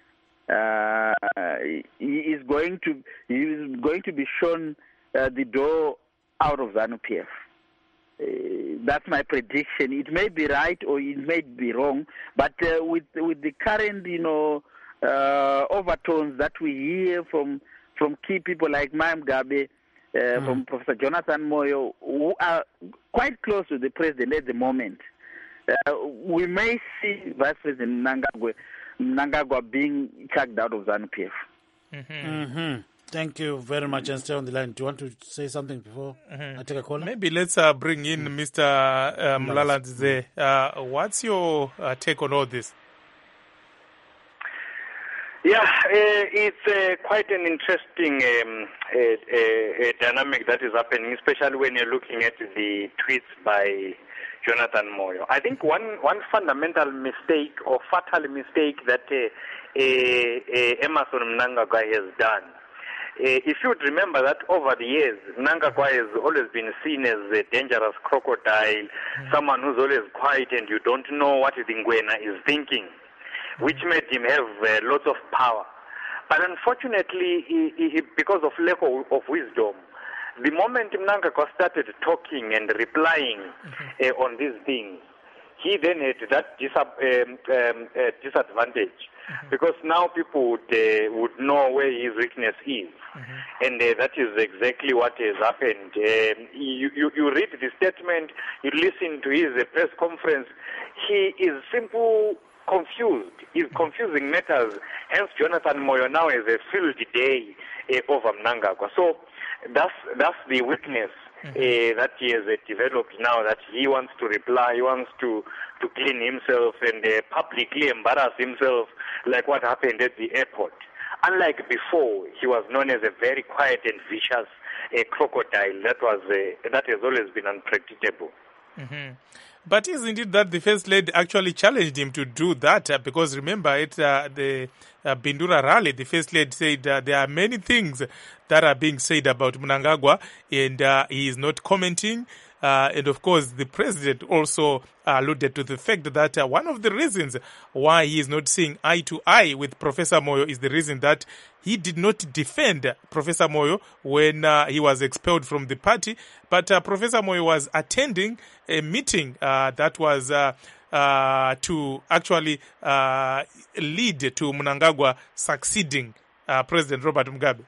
Uh, he is going to he is going to be shown uh, the door out of ZANU-P F. Uh, that's my prediction. It may be right or it may be wrong, but uh, with with the current you know uh, overtones that we hear from. from key people like Mugabe, uh, mm. from Professor Jonathan Moyo, who are quite close to the president at the moment. Uh, we may see Vice President Mnangagwa, Mnangagwa being chucked out of ZANU-P F. Mm-hmm. Mm-hmm. Thank you very much, and stay on the line. Do you want to say something before mm-hmm. I take a call? Maybe let's uh, bring in mm. Mister Uh, Mlaladze. Uh, what's your uh, take on all this? Yeah, uh, it's uh, quite an interesting um, uh, uh, dynamic that is happening, especially when you're looking at the tweets by Jonathan Moyo. I think one, one fundamental mistake or fatal mistake that uh, uh, uh, Emmerson Mnangagwa has done, uh, if you would remember that over the years, Mnangagwa has always been seen as a dangerous crocodile, mm-hmm. someone who's always quiet and you don't know what the Ngwena is thinking, which made him have uh, lots of power. But unfortunately, he, he, because of lack of, of wisdom, the moment Mnangagwa started talking and replying mm-hmm. uh, on these things, he then had that dis- um, um, uh, disadvantage mm-hmm. because now people would, uh, would know where his weakness is. Mm-hmm. And uh, that is exactly what has happened. Um, you, you, you read the statement, you listen to his uh, press conference, he is simple confused. He's confusing matters. Hence, Jonathan Moyo now has a field day uh, over Mnangagwa. So that's that's the weakness uh, that he has uh, developed now. That he wants to reply, he wants to to clean himself and uh, publicly embarrass himself, like what happened at the airport. Unlike before, he was known as a very quiet and vicious uh, crocodile. That was uh, that has always been unpredictable. Mm-hmm. But isn't it that the First Lady actually challenged him to do that? Uh, because remember, at uh, the uh, Bindura rally, the First Lady said uh, there are many things that are being said about Mnangagwa, and uh, he is not commenting. Uh, and of course, the president also alluded to the fact that uh, one of the reasons why he is not seeing eye to eye with Professor Moyo is the reason that he did not defend Professor Moyo when uh, he was expelled from the party. But uh, Professor Moyo was attending a meeting uh, that was uh, uh, to actually uh, lead to Mnangagwa succeeding uh, President Robert Mugabe.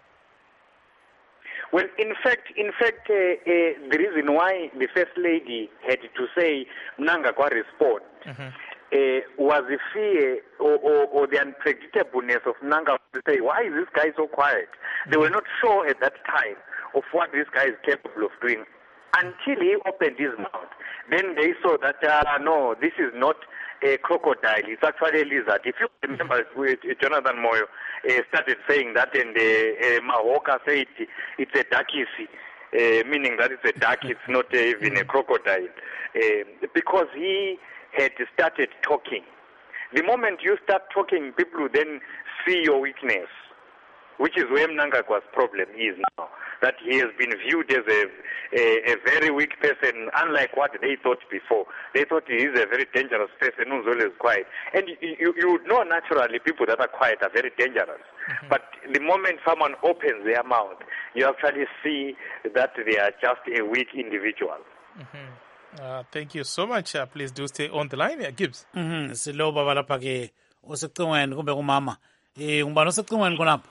Well, in fact, in fact, uh, uh, the reason why the First Lady had to say Mnangagwa respond mm-hmm. uh, was the fear or, or, or the unpredictableness of Mnangagwa to say, why is this guy so quiet? Mm-hmm. They were not sure at that time of what this guy is capable of doing until he opened his mouth. Then they saw that, uh, no, this is not a crocodile, it's actually a lizard. If you remember, mm-hmm. Jonathan Moyo uh, started saying that, and uh, uh, Mahoka said it's a duckissy, uh, meaning that it's a duck, it's not uh, even a crocodile, uh, because he had started talking. The moment you start talking, people will then see your weakness, which is where Mnangagwa's problem is now. That he has been viewed as a, a, a very weak person, unlike what they thought before. They thought he is a very dangerous person who's always quiet. And you, you would know naturally people that are quiet are very dangerous. Mm-hmm. But the moment someone opens their mouth, you actually see that they are just a weak individual. Mm-hmm. Uh, thank you so much. Uh, please do stay on the line. Yeah, Gibbs. Mm-hmm. Silo baba lapha ke osecingweni kumbe kumama. Eh ngubani osecingweni konapha?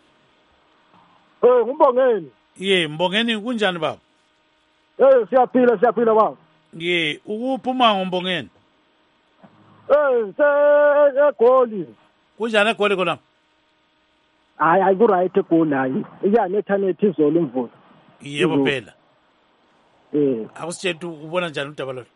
Eh ngumbongeni. Ye mbongeni kunjani baba? Eh siyaphila siyaphila baba. Ye ukuphuma ngombongeni. Eh se egoli. Kunjani egoli kona? Hayi ayi ku right egoli hayi. Iyanetha nethi izolo imvula. Yebo phela. Eh akusithethu ubona njani udaba lo?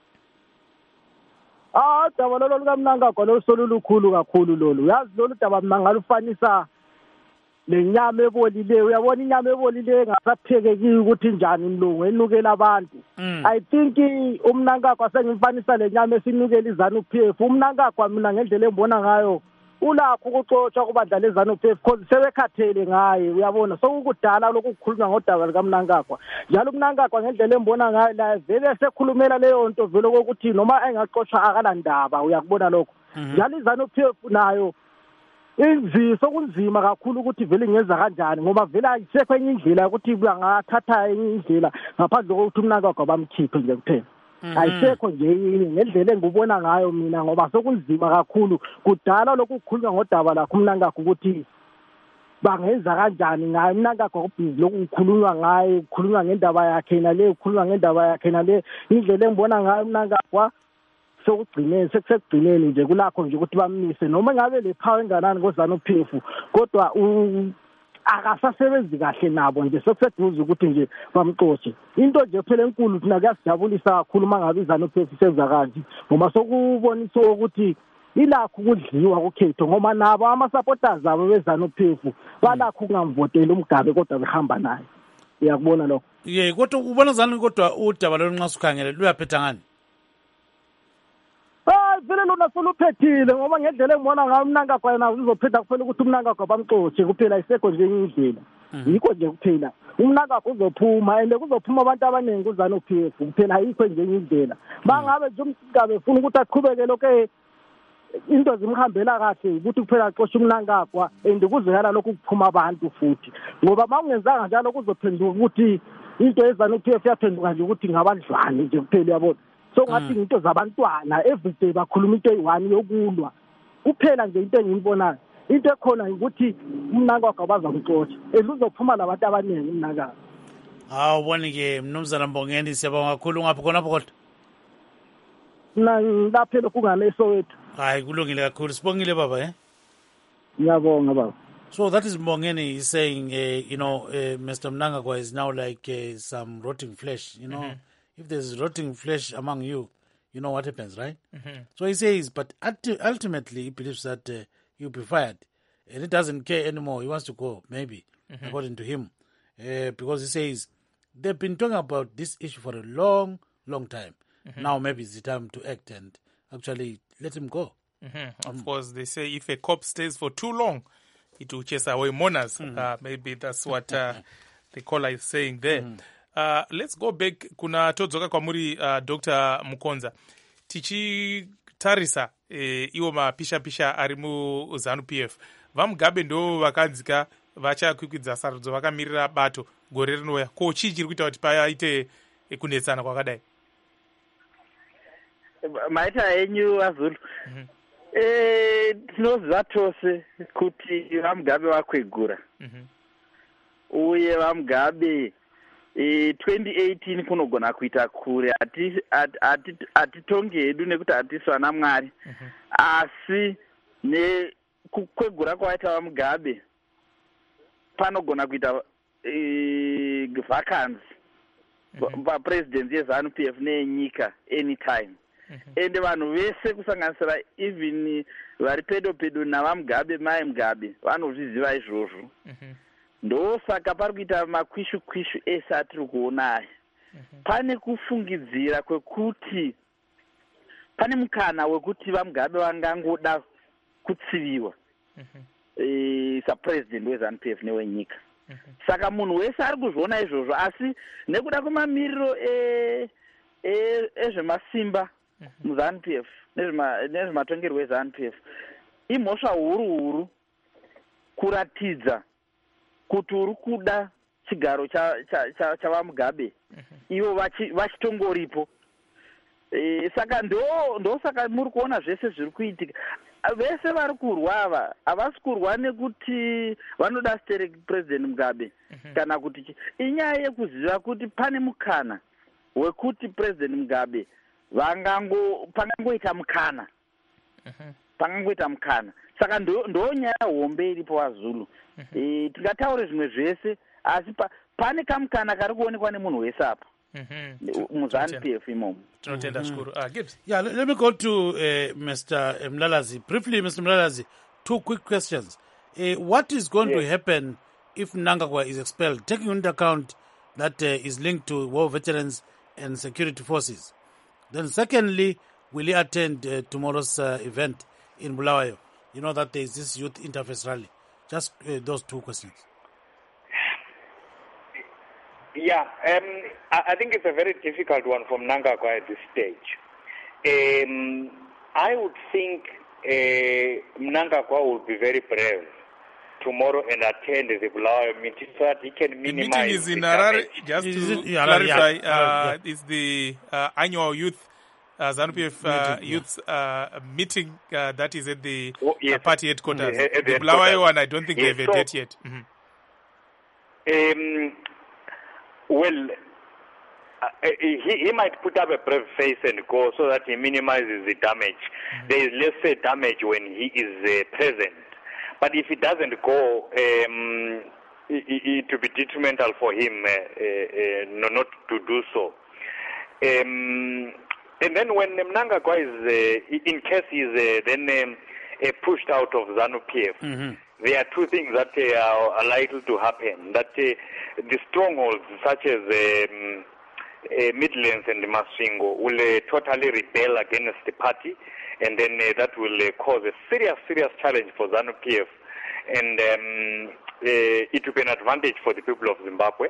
Ah udaba lo lukaMnangagwa lo solulukhulu kakhulu lolu. Yazi lolu daba mina ngalufanisa lenyama ebolile. Uyabona inyama ebolile ngasaphekeki ukuthi njani mlungu enukela abantu. I think uMnangagwa sengimfanisa lenyama esinukela iZanu-P F. uMnangagwa mina ngendlela embona ngayo ulakho ukuxoxa kubadla leZanu-P F because sebekhathele ngaye. Uyabona sokukudala lokukhulunywa ngodaba likaMnangagwa. Njalo uMnangagwa ngendlela embona ngayo la vele sekhulumela leyo nto vele ukuthi noma engaxoxa akalandaba. Uyakubona lokho. Njalo iZanu-P F nayo inziso kunzima kakhulu ukuthi vele ngenza kanjani ngoba vele ayisekho enye indlela ukuthi bangathatha enye indlela ngaphandle kokuthi uMnangagwa bamkhiphe nje kuphela. Ayisekho nje ngendlela engubona ngayo mina ngoba sokunzima kakhulu kudala lokukhulunywa ngodaba lakho uMnangagwa ukuthi bangenza kanjani ngaye. uMnangagwa kubhizi lokukhulunywa ngaye, ukukhulunywa ngendaba yakhe nale, ukukhulunywa ngendaba yakhe nale. Indlela engibona ngayo uMnangagwa sokugcineni sekugcineni nje kulakho nje ukuthi bamise noma ngabe le power enganani koZanu-P F kodwa akasasebenzi kahle nabo nje sekuseduze ukuthi nje bamxotshe into nje phela enkulu thina kuyasijabulisa kakhulu mangabe iZANU-P F isenza kanje ngoba sokubonisa ukuthi ilakho ukudliwa kukhetho ngoba nabo ama-supporters abo beZANU-P F balakho ukungamvoteli uMgabe kodwa behamba naye uyakubona lokho ye kodwa ubona zani kodwa udaba lolu nxa sukhangele luyaphetha ngani hayi vele lona soluphethile ngoba ngendlela engibona ngayo uMnangagwa yena uzophetha kuphela ukuthi uMnangagwa bamxotshe kuphela isekho nje indlela yikho nje kuphela uMnangagwa uzophuma ende kuzophuma abantu abaningi kuZANU-P F kuphela ayikho nje indlela bangabe nje uMgabe ufuna ukuthi aqhubeke lokho into zimhambela kahle ukuthi kuphela axotshe uMnangagwa ende kuzekala lokhu kuphuma abantu futhi ngoba mawungenzanga njalo kuzophenduka ukuthi into yeZANU-P F yaphenduka nje ukuthi ngabadlwane nje kuphela yabona so ngathi into zabantwana everyday bakhuluma into eyi-one yokulwa kuphela nje into engiyibonayo into ekhona ukuthi uMnangagwa bazamxotsha eluzophuma labantu abaningi uMnangagwa hawu ubone-ke mnumzana Mbongeni siyabonga kakhulu ungaphi khonapho kodwa na lapha lokungane Soweto hayi kulungile kakhulu sibongile baba eh ngiyabonga baba. So that is Mbongeni is saying uh, you know uh, Mister Mnangagwa is now like uh, some rotting flesh, you know. Mm-hmm. If there's rotting flesh among you, you know what happens, right? Mm-hmm. So he says, but ultimately he believes that uh, you'll be fired. And he doesn't care anymore. He wants to go, maybe, mm-hmm. according to him. Uh, because he says, they've been talking about this issue for a long, long time. Mm-hmm. Now maybe it's the time to act and actually let him go. Mm-hmm. Of mm. course, they say if a cop stays for too long, it will chase away mourners. Mm-hmm. Uh, maybe that's what uh, the caller is saying there. Mm-hmm. Uh, let's go back. Kuna todzoka kwamuri uh, Doctor Mukonza. Tichitarisa eh, iwo mapisha-pisha ari mu ZANU-P F. VaMugabe ndo vakanzika vachakwikwidzira sarudzo vakamirira bato gore rinouya. Ko chii chiri kuita kuti paite kunetsana kwakadai? Maita enyu aZulu. Mm-hmm. Eh, tinoziva tose kuti VaMugabe vakwegura. Mm-hmm. Uye VaMugabe E, twenty eighteen kunogona kuita kure hatitonge hedu nekuti hatisu ana Mwari. Mm-hmm. Asi nekukwegura kwaita VaMugabe panogona kuita e, vacancy mm-hmm. papresidency yeZANU-P F neyenyika anytime. Mm-hmm. Ende vanhu vese kusanganisira even vari pedo pedo naVaMugabe mai Mugabe vanozviziva izvozvo. Mm-hmm. Ndo saka pari kuita makwishu kwishu ese atiri kuona aya. Mm-hmm. Pane kufungidzira kwekuti pane mukana wekuti VaMugabe vangangoda kutsiviwa mm-hmm. e, sapresident weZANU-P F newenyika. Mm-hmm. Saka munhu wese ari kuzviona izvozvo asi nekuda kwemamiriro e, e, ezvemasimba mm-hmm. muZANU-P F nezvematongerwo eZANU-P F imhosva huru huru kuratidza kuti uri kuda chigaro chavaMugabe ivo vachitongoripo. E, saka ndo ndo saka muri kuona zvese zviri kuitika. Vese vari kurwa ava havasi kurwa nekuti vanoda stere president Mugabe mm-hmm. kana kuti inyaya yekuziva kuti pane mukana wekuti president Mugabe vangango pangangoita mukana mm-hmm. pangangoita mukana. Saka ndo, ndo nyaya hombe iripo vaZulu. Mm-hmm. E, tingataure zvimwe zvese asi pa, pane kamukana kari kuonekwa nemunhu wese apa mm-hmm. muZANU-P F imomo. Tinotenda shukuru. Ah, Gibbs. Yeah, let, let me go to uh, Mister Mlalazi. Briefly, Mister Mlalazi, two quick questions. Uh, what is going yes. to happen if Mnangagwa is expelled, taking into account that uh, is linked to war veterans and security forces? Then secondly, will he attend uh, tomorrow's uh, event in Bulawayo? You know that there is this youth interface rally. Just uh, those two questions. Yeah, um, I, I think it's a very difficult one for Mnangagwa at this stage. Um, I would think uh, Mnangagwa will be very brave tomorrow and attend the Bulawayo meeting so that he can minimize the meeting is in Harare. Just to clarify, yeah, uh, it's the uh, annual youth Uh, ZANU-P F uh, meeting, youth uh, meeting uh, that is at the oh, yes. uh, party headquarters. The, the, the Bulawayo one, I don't think yes, they have so, a date yet. Mm-hmm. Um, well, uh, he, he might put up a brave face and go so that he minimizes the damage. Mm-hmm. There is less damage when he is uh, present. But if he doesn't go, um, it, it to be detrimental for him uh, uh, uh, not to do so. Um, and then when Mnangagwa is, uh, in case he's uh, then um, uh, pushed out of ZANU-P F, mm-hmm. there are two things that uh, are likely to happen. That uh, the strongholds such as um, uh, Midlands and Masvingo will uh, totally rebel against the party, and then uh, that will uh, cause a serious, serious challenge for ZANU-P F, and um, uh, it will be an advantage for the people of Zimbabwe.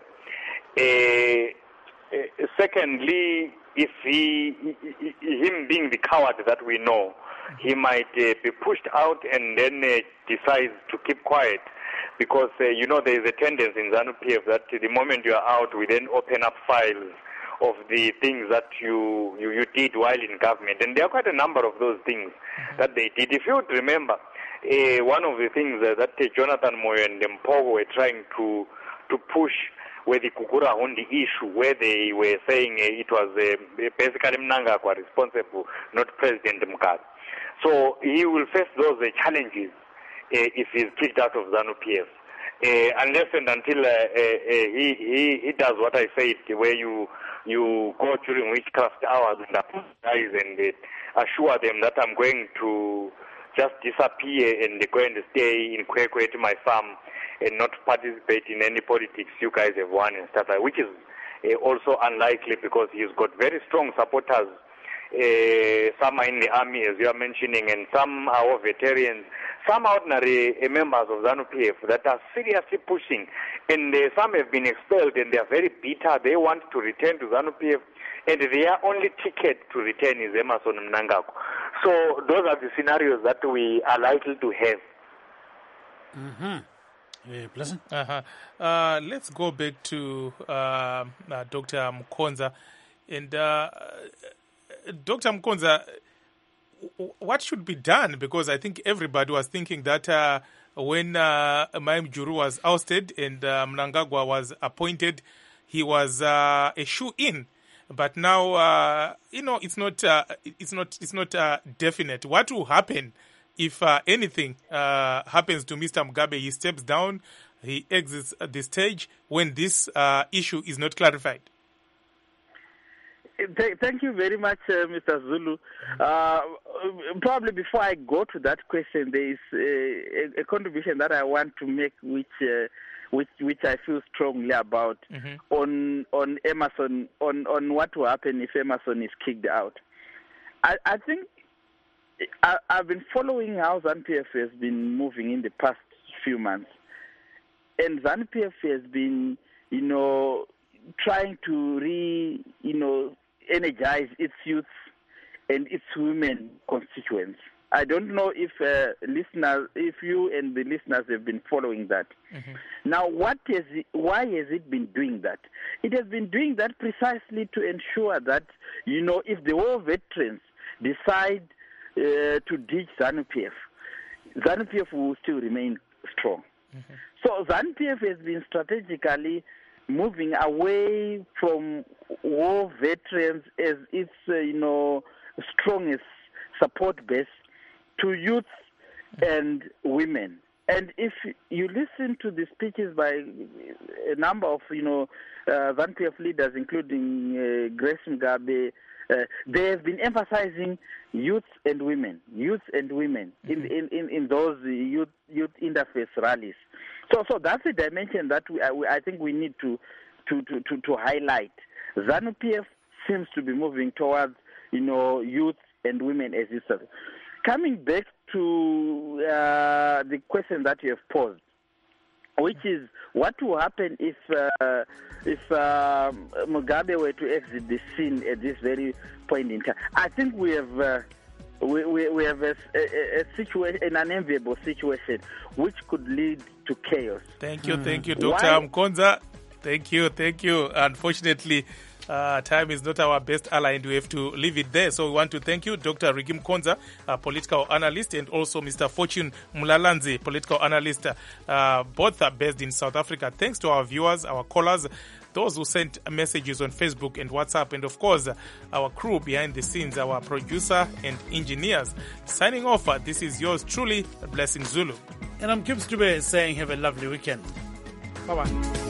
Uh, uh, secondly, if he, him being the coward that we know, he might uh, be pushed out and then uh, decides to keep quiet, because uh, you know there is a tendency in ZANU-P F that the moment you are out, we then open up files of the things that you, you, you did while in government, and there are quite a number of those things mm-hmm. that they did. If you would remember, uh, one of the things uh, that uh, Jonathan Moyo and Mpogo were trying to to push were the Kukura Hundi issue, where they were saying uh, it was uh, basically Mnangagwa responsible, not President Mugabe. So he will face those uh, challenges uh, if he's kicked out of ZANU-P F. Uh, unless and until uh, uh, uh, he, he he does what I said, where you you go during witchcraft hours and apologize and uh, assure them that I'm going to just disappear and go and stay in Kwekwe to my farm and not participate in any politics you guys have won and stuff like that, which is uh, also unlikely, because he's got very strong supporters. Uh, some are in the army, as you are mentioning, and some are all veterans, some are ordinary uh, members of ZANU-P F that are seriously pushing, and uh, some have been expelled and they are very bitter. They want to return to ZANU-P F, and their only ticket to return is Emmerson Mnangagwa. So those are the scenarios that we are likely to have. Mm-hmm. Yeah, pleasant. Uh-huh. Uh, let's go back to uh, uh, Doctor Mkonza. And uh, Doctor Mkonza, what should be done? Because I think everybody was thinking that uh, when uh, Maim Juru was ousted and uh, Mnangagwa was appointed, he was uh, a shoe-in. But now, uh, you know, it's not, uh, it's not, it's not uh, definite. What will happen if uh, anything uh, happens to Mister Mugabe? He steps down, he exits the stage when this uh, issue is not clarified. Thank you very much, uh, Mister Zulu. Uh, probably before I go to that question, there is a, a contribution that I want to make, which uh, which which I feel strongly about mm-hmm. on on Emmerson, on, on what will happen if Emmerson is kicked out. I, I think I, I've been following how ZANU-P F has been moving in the past few months, and ZANU-P F has been, you know, trying to re, you know, energize its youth and its women constituents. I don't know if uh, listeners, if you and the listeners have been following that. Mm-hmm. Now, what is it, why has it been doing that? It has been doing that precisely to ensure that, you know, if the war veterans decide uh, to ditch ZANU-P F, ZANU-P F will still remain strong. Mm-hmm. So ZANU-P F has been strategically moving away from war veterans as its, uh, you know, strongest support base to youth and women. And if you listen to the speeches by a number of, you know, uh, ZANU-P F leaders, including uh, Grace Mugabe, uh, they have been emphasizing youth and women, youth and women mm-hmm. in, in, in those youth youth interface rallies. So, so that's a dimension that we, I, I think we need to to, to, to, to highlight. ZANU-P F seems to be moving towards, you know, youth and women as you said. Coming back to uh, the question that you have posed, which is what will happen if uh, if uh, Mugabe were to exit the scene at this very point in time. I think we have uh, we, we we have a, a, a situation, an unenviable situation, which could lead to chaos. Thank you, thank you, Doctor Mkonza. Thank you, thank you. Unfortunately, Uh, time is not our best ally, and we have to leave it there. So we want to thank you, Doctor Ricky Mkonza, a political analyst, and also Mister Fortune Mulalanzi, political analyst. Uh, both are based in South Africa. Thanks to our viewers, our callers, those who sent messages on Facebook and WhatsApp, and of course, our crew behind the scenes, our producer and engineers. Signing off, this is yours truly, Blessing Zulu. And I'm Kim Stube saying have a lovely weekend. Bye-bye.